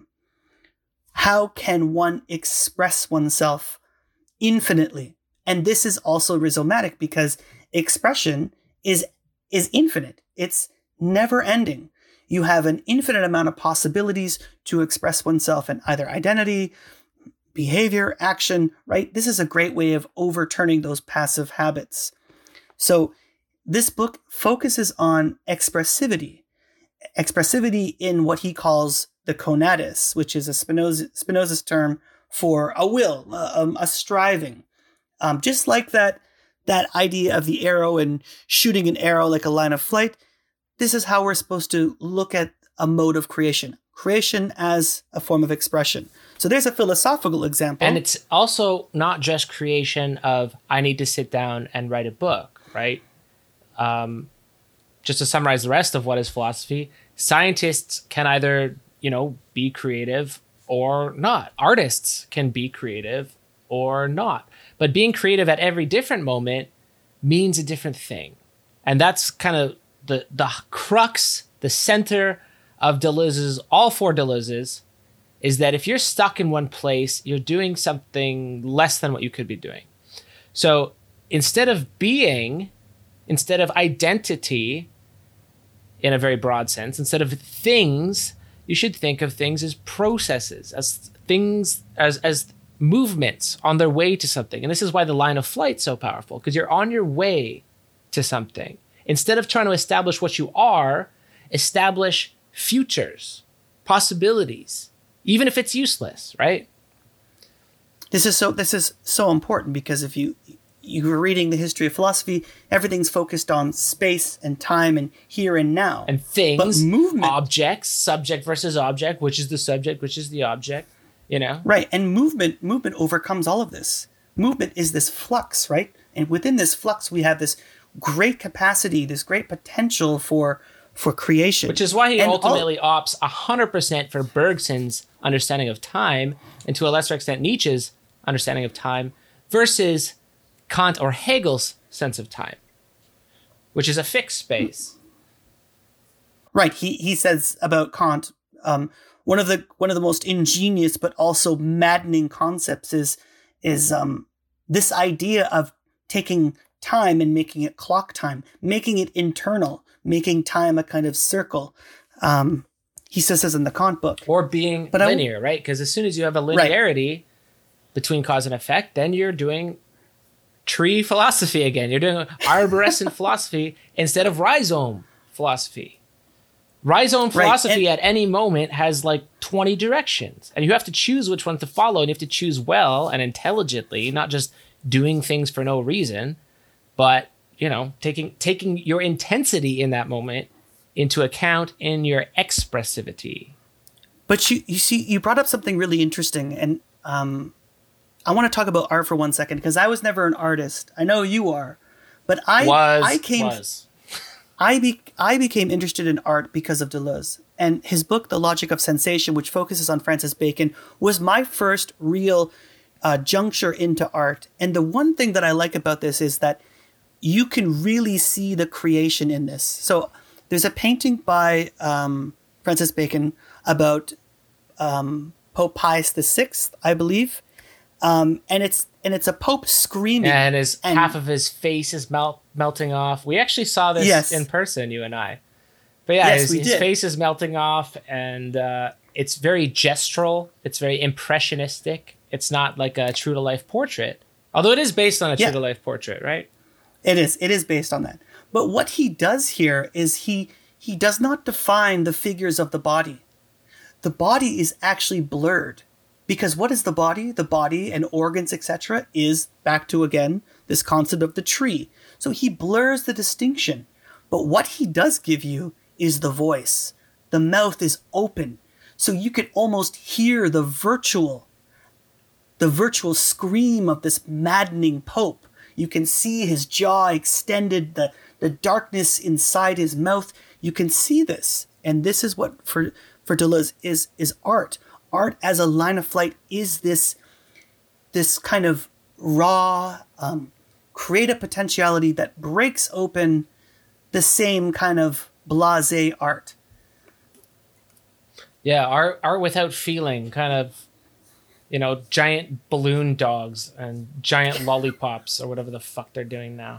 How can one express oneself infinitely? And this is also rhizomatic because expression is is infinite. It's never ending. You have an infinite amount of possibilities to express oneself in either identity, behavior, action, right? This is a great way of overturning those passive habits. So this book focuses on expressivity, expressivity in what he calls the conatus, which is a Spinoza, Spinoza's term for a will, um, a striving. Um, just like that, that idea of the arrow and shooting an arrow like a line of flight, this is how we're supposed to look at a mode of creation. Creation as a form of expression. So there's a philosophical example. And it's also not just creation of, I need to sit down and write a book, right? Um, just to summarize the rest of What is Philosophy, scientists can either, you know, be creative or not. Artists can be creative or not. But being creative at every different moment means a different thing. And that's kind of the, the crux, the center of Deleuze's, all four Deleuzes, is that if you're stuck in one place, you're doing something less than what you could be doing. So instead of being, instead of identity, in a very broad sense, instead of things, you should think of things as processes, as things, as as movements on their way to something. And this is why the line of flight's so powerful, because you're on your way to something. Instead of trying to establish what you are, establish futures, possibilities, even if it's useless, right? This is so this is so important because if you you were reading the history of philosophy, everything's focused on space and time and here and now. And things, but movement, objects, subject versus object, which is the subject, which is the object, you know? Right, and movement movement overcomes all of this. Movement is this flux, right? And within this flux, we have this great capacity, this great potential for for creation. Which is why he and ultimately all- opts one hundred percent for Bergson's understanding of time, and to a lesser extent Nietzsche's understanding of time, versus Kant or Hegel's sense of time, which is a fixed space. Right. He he says about Kant, um, one of the one of the most ingenious but also maddening concepts is is um, this idea of taking time and making it clock time, making it internal, making time a kind of circle. Um, he says this in the Kant book. Or being but linear, right? Because as soon as you have a linearity right. between cause and effect, then you're doing tree philosophy again. You're doing arborescent philosophy instead of rhizome philosophy. Rhizome philosophy right. at any moment has like twenty directions, and you have to choose which one to follow, and you have to choose well and intelligently, not just doing things for no reason, but, you know, taking taking your intensity in that moment into account in your expressivity. But you, you see, you brought up something really interesting, and um, I want to talk about art for one second, because I was never an artist. I know you are, but I was, I came was. I be, I became interested in art because of Deleuze, and his book, The Logic of Sensation, which focuses on Francis Bacon, was my first real uh, juncture into art. And the one thing that I like about this is that you can really see the creation in this. So there's a painting by um, Francis Bacon about um, Pope Pius the Sixth, I believe, um, and it's and it's a pope screaming, and his and, half of his face is melt melting off. We actually saw this yes. in person, you and I. But yeah, yes, his, we his did. face is melting off, and uh, it's very gestural. It's very impressionistic. It's not like a true to life portrait, although it is based on a true to life portrait, right? It is. It is based on that. But what he does here is he he does not define the figures of the body. The body is actually blurred. Because what is the body? The body and organs, et cetera, is back to, again, this concept of the tree. So he blurs the distinction. But what he does give you is the voice. The mouth is open. So you could almost hear the virtual, the virtual scream of this maddening pope. You can see his jaw extended, the, the darkness inside his mouth. You can see this. And this is what, for, for Deleuze, is, is art. Art as a line of flight is this, this kind of raw, um, creative potentiality that breaks open the same kind of blasé art. Yeah, art, art without feeling, kind of, you know, giant balloon dogs and giant lollipops or whatever the fuck they're doing now.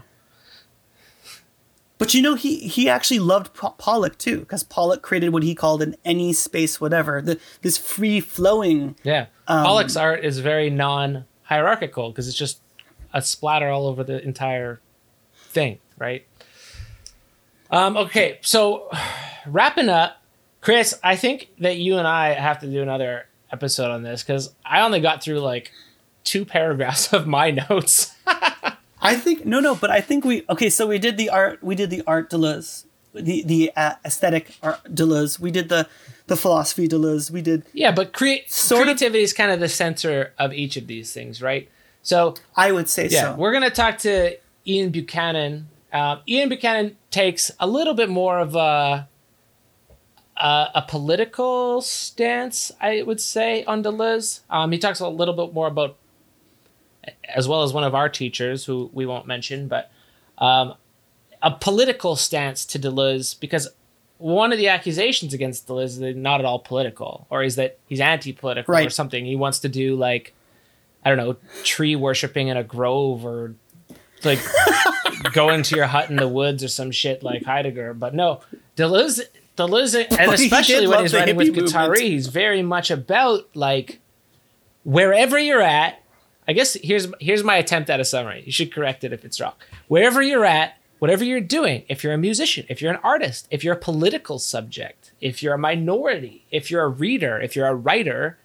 But you know, he, he actually loved Pollock too, because Pollock created what he called an any space whatever, the, this free flowing. Yeah, um, Pollock's art is very non-hierarchical because it's just a splatter all over the entire thing, right? Um, okay, so wrapping up, Chris, I think that you and I have to do another episode on this because I only got through like two paragraphs of my notes. I think no, no, but I think we okay. So we did the art, we did the art Deleuze, the the uh, aesthetic art Deleuze. We did the the philosophy Deleuze. We did yeah, but crea- sort creativity of, is kind of the center of each of these things, right? So I would say yeah, so. We're gonna talk to Ian Buchanan. Uh, Ian Buchanan takes a little bit more of a a, a political stance, I would say, on Deleuze. Um, he talks a little bit more about, as well as one of our teachers, who we won't mention, but um, a political stance to Deleuze, because one of the accusations against Deleuze is that he's not at all political, or is that he's anti-political right. or something. He wants to do like, I don't know, tree worshipping in a grove, or like go into your hut in the woods or some shit like Heidegger. But no, Deleuze, Deleuze, and But he especially did when love he's the writing with hippie Guattari, movement. he's very much about like wherever you're at. I guess here's here's my attempt at a summary. You should correct it if it's wrong. Wherever you're at, whatever you're doing, if you're a musician, if you're an artist, if you're a political subject, if you're a minority, if you're a reader, if you're a writer,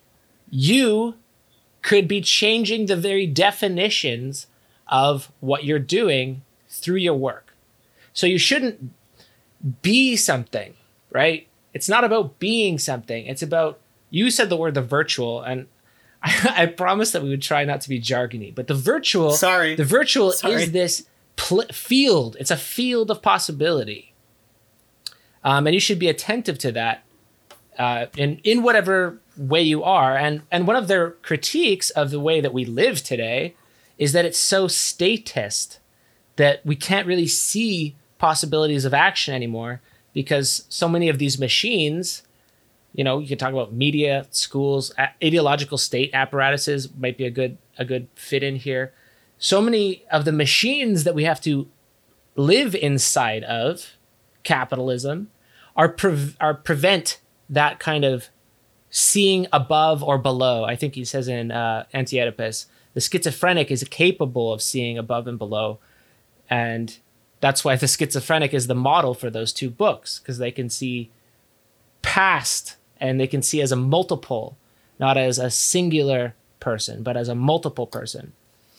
you could be changing the very definitions of what you're doing through your work. So you shouldn't be something, right? It's not about being something. It's about, you said the word the virtual, and I, I promised that we would try not to be jargony, but the virtual, Sorry. the virtual Sorry. is this pl- field. It's a field of possibility. Um, and you should be attentive to that uh, in, in whatever way you are. And, and one of their critiques of the way that we live today is that it's so statist that we can't really see possibilities of action anymore, because so many of these machines, you know, you could talk about media, schools, a- ideological state apparatuses might be a good a good fit in here. So many of the machines that we have to live inside of, capitalism, are pre- are prevent that kind of seeing above or below. I think he says in uh, Anti-Oedipus The schizophrenic is capable of seeing above and below. And that's why the schizophrenic is the model for those two books, because they can see past and they can see as a multiple, not as a singular person, but as a multiple person.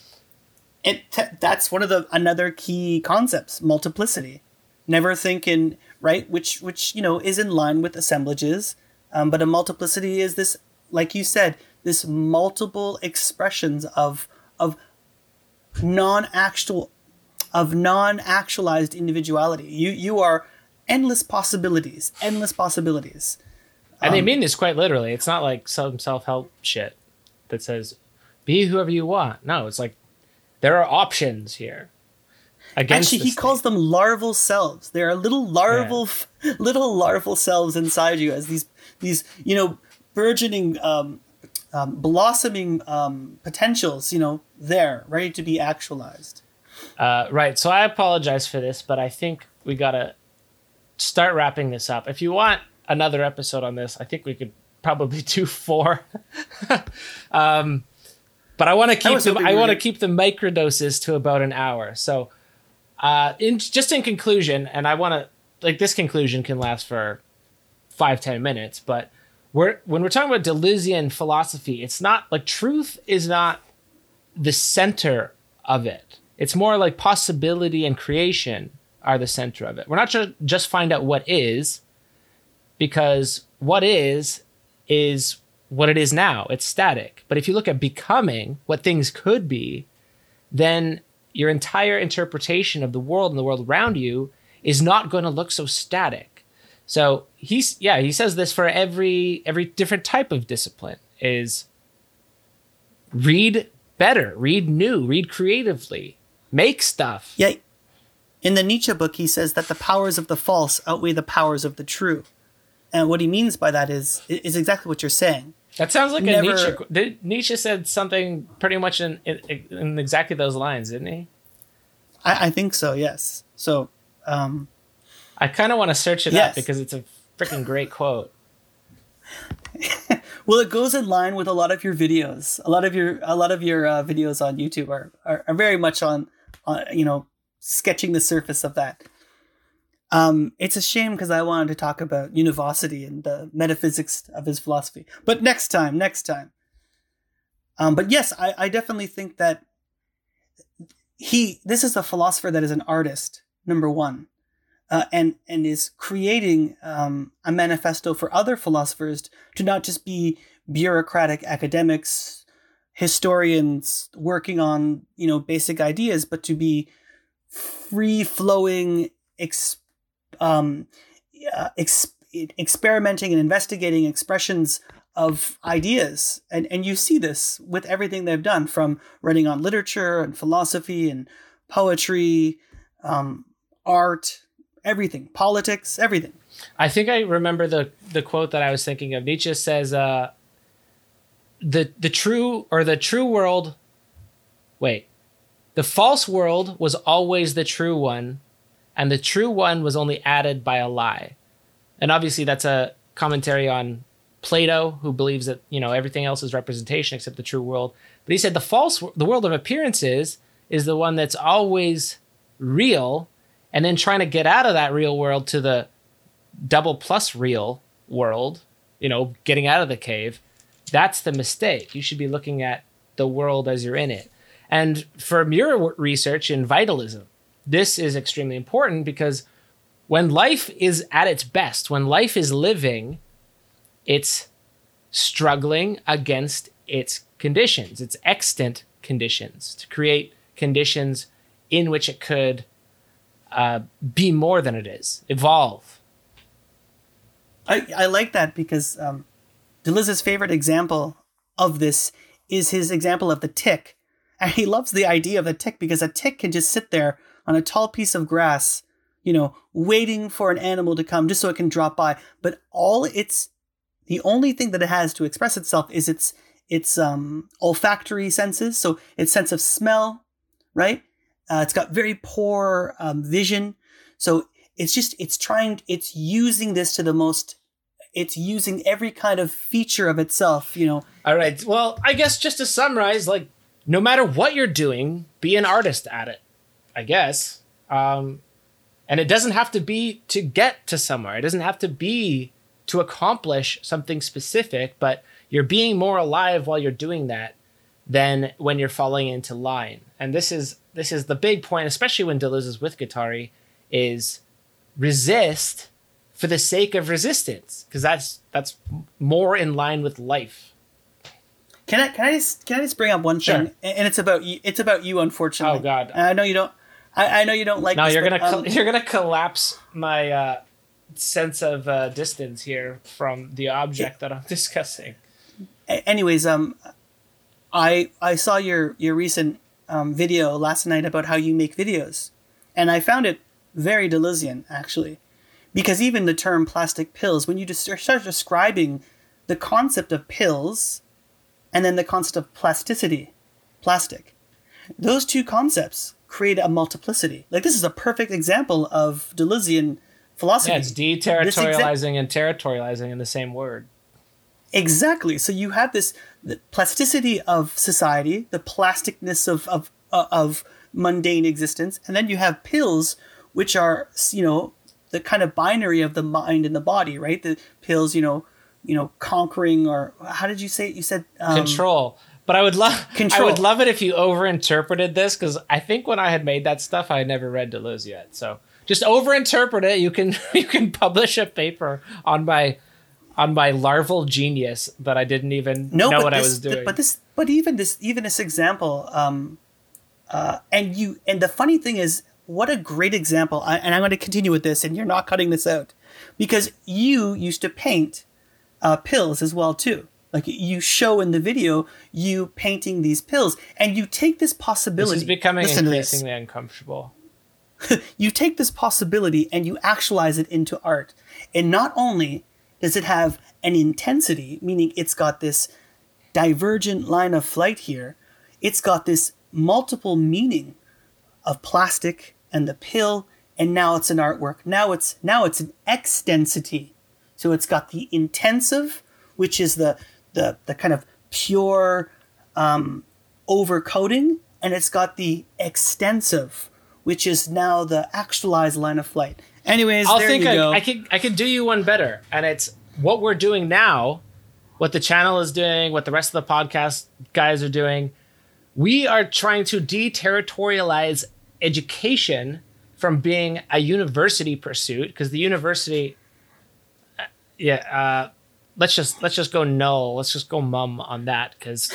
It t- that's one of the another key concepts, multiplicity. Never think in, right, which which you know is in line with assemblages, um, but a multiplicity is this, like you said, this multiple expressions of of non-actual of non-actualized individuality. You you are endless possibilities, endless possibilities. And um, they mean this quite literally. It's not like some self-help shit that says, be whoever you want. No, it's like, there are options here. Against Actually, he state. calls them larval selves. There are little larval, yeah. little larval selves inside you as these, these you know, burgeoning, um, um, blossoming um, potentials, you know, there, ready to be actualized. Uh, right. So I apologize for this, but I think we got to start wrapping this up. If you want another episode on this, I think we could probably do four. um, but I want to keep the, I want to keep the microdoses to about an hour. So uh, in just in conclusion, and I want to like this conclusion can last for five, ten minutes, but we're when we're talking about Deleuzian philosophy, it's not like truth is not the center of it. It's more like possibility and creation are the center of it. We're not just just find out what is, because what is is what it is now. It's static. But if you look at becoming, what things could be, then your entire interpretation of the world and the world around you is not going to look so static. So he's yeah, he says this for every every different type of discipline is read better, read new, read creatively, make stuff. Yeah. In the Nietzsche book, he says that the powers of the false outweigh the powers of the true. And what he means by that is is exactly what you're saying. That sounds like Never, a Nietzsche. Did, Nietzsche said something pretty much in, in, in exactly those lines, didn't he? I, I think so, yes. So, um, I kind of want to search it yes. up because it's a freaking great quote. Well, it goes in line with a lot of your videos. A lot of your a lot of your uh, videos on YouTube are, are, are very much on, on, you know, sketching the surface of that. Um, it's a shame because I wanted to talk about Univocity and the metaphysics of his philosophy. But next time, next time. Um, but yes, I, I definitely think that he, this is a philosopher that is an artist, number one, uh, and, and is creating um, a manifesto for other philosophers to not just be bureaucratic academics, historians working on, you know, basic ideas, but to be free-flowing, ex- um, uh, ex- experimenting and investigating expressions of ideas. And, and you see this with everything they've done, from writing on literature and philosophy and poetry, um, art, everything, politics, everything. I think I remember the, the quote that I was thinking of. Nietzsche says, uh, the, the true or the true world, wait, the false world was always the true one, and the true one was only added by a lie. And obviously that's a commentary on Plato, who believes that, you know, everything else is representation except the true world. But he said the false, the world of appearances is the one that's always real, and then trying to get out of that real world to the double plus real world, you know, getting out of the cave. That's the mistake. You should be looking at the world as you're in it. And from your research in vitalism, this is extremely important, because when life is at its best, when life is living, it's struggling against its conditions, its extant conditions, to create conditions in which it could uh, be more than it is, evolve. I, I like that because um, Deleuze's favorite example of this is his example of the tick. And he loves the idea of a tick because a tick can just sit there on a tall piece of grass, you know, waiting for an animal to come just so it can drop by. But all it's, the only thing that it has to express itself is its its um, olfactory senses. So its sense of smell, right? Uh, it's got very poor um, vision. So it's just, it's trying, it's using this to the most, it's using every kind of feature of itself, you know. All right. Well, I guess just to summarize, like, no matter what you're doing, be an artist at it, I guess. Um, and it doesn't have to be to get to somewhere. It doesn't have to be to accomplish something specific, but you're being more alive while you're doing that than when you're falling into line. And this is this is the big point, especially when Deleuze is with Guattari, is resist for the sake of resistance, because that's that's more in line with life. Can I can I just can I just bring up one Sure. thing, and it's about you. It's about you, unfortunately. Oh, God. And I know you don't. I, I know you don't like. No, this, you're but, gonna um, col- you're gonna collapse my uh, sense of uh, distance here from the object that I'm discussing. a- anyways, um, I I saw your your recent um, video last night about how you make videos, and I found it very Deleuzian, actually, because even the term plastic pills, when you just start describing the concept of pills, and then the concept of plasticity, plastic, those two concepts create a multiplicity. Like, this is a perfect example of Deleuzian philosophy. Yeah, it's deterritorializing and territorializing in the same word. Exactly. So you have this the plasticity of society, the plasticness of of uh, of mundane existence, and then you have pills, which are, you know, the kind of binary of the mind and the body, right? The pills, you know, you know, conquering, or how did you say it? You said um, Control. But I would love I Control. would love it if you overinterpreted this, because I think when I had made that stuff, I had never read Deleuze yet. So just overinterpret it. You can you can publish a paper on my on my larval genius that I didn't even no, know but what this, I was doing. But this, but even this, even this example, um, uh, and you, and the funny thing is, what a great example. I, and I'm going to continue with this, and you're not cutting this out, because you used to paint uh, pills as well too. Like, you show in the video you painting these pills, and you take this possibility. This is becoming Listen to this. increasingly uncomfortable. You take this possibility and you actualize it into art. And not only does it have an intensity, meaning it's got this divergent line of flight here, it's got this multiple meaning of plastic and the pill, and now it's an artwork. Now it's now it's an extensity. So it's got the intensive, which is the the the kind of pure um, overcoating, and it's got the extensive, which is now the actualized line of flight. Anyways, I'll there think you I, go. I could I could do you one better, and it's what we're doing now, what the channel is doing, what the rest of the podcast guys are doing. We are trying to deterritorialize education from being a university pursuit, because the university, uh, yeah, uh, let's just let's just go null. Let's just go mum on that, because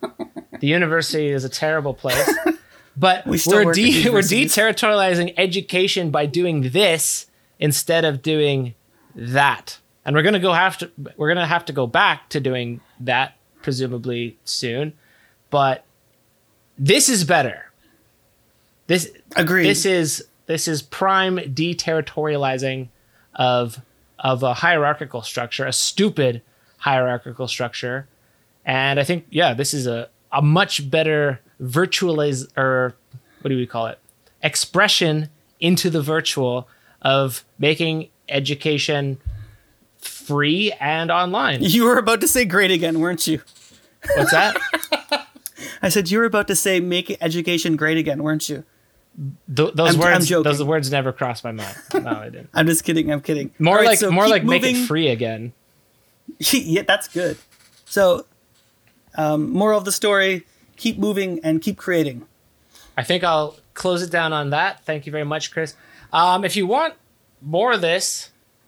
the university is a terrible place. But We still we're work at de- we're universities. deterritorializing education by doing this instead of doing that, and we're gonna go have to we're gonna have to go back to doing that presumably soon. But this is better. This Agreed. This is this is prime deterritorializing of of a hierarchical structure, a stupid hierarchical structure, and I think yeah, this is a a much better virtualize or what do we call it? Expression into the virtual of making education free and online. You were about to say great again, weren't you? What's that? I said you were about to say make education great again, weren't you? Th- those I'm- I'm words, joking. those words never crossed my mind. No, I didn't. I'm just kidding. I'm kidding. More All right, like, so more keep like make it moving. free again. Yeah, that's good. So, um, moral of the story: keep moving and keep creating. I think I'll close it down on that. Thank you very much, Chris. Um, if you want more of this,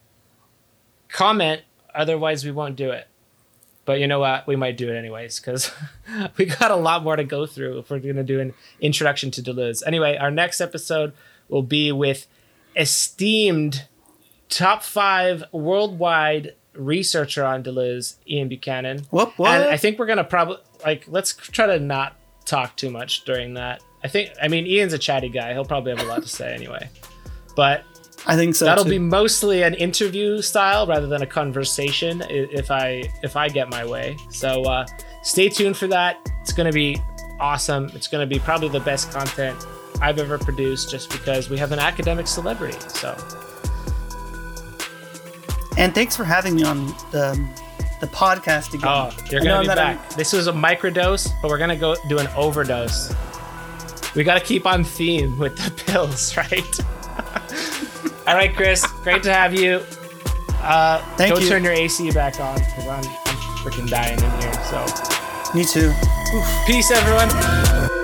comment. Otherwise, we won't do it. But you know what? We might do it anyways, because we got a lot more to go through if we're going to do an introduction to Deleuze. Anyway, our next episode will be with esteemed top five worldwide researcher on Deleuze, Ian Buchanan. Whoop, what? And I think we're going to probably, like, let's try to not talk too much during that. I think, I mean, Ian's a chatty guy. He'll probably have a lot to say anyway. But I think so. that'll too. be mostly an interview style rather than a conversation i- if I if I get my way. So uh, stay tuned for that. It's going to be awesome. It's going to be probably the best content I've ever produced, just because we have an academic celebrity. So And thanks for having me on the the podcast again. Oh, you're I know gonna be that back. I'm- This was a microdose, but we're gonna go do an overdose. We gotta keep on theme with the pills, right? All right, Chris, great to have you. Uh, Thank go you. turn your A C back on because I'm, I'm freaking dying in here. So, Me too. peace, everyone.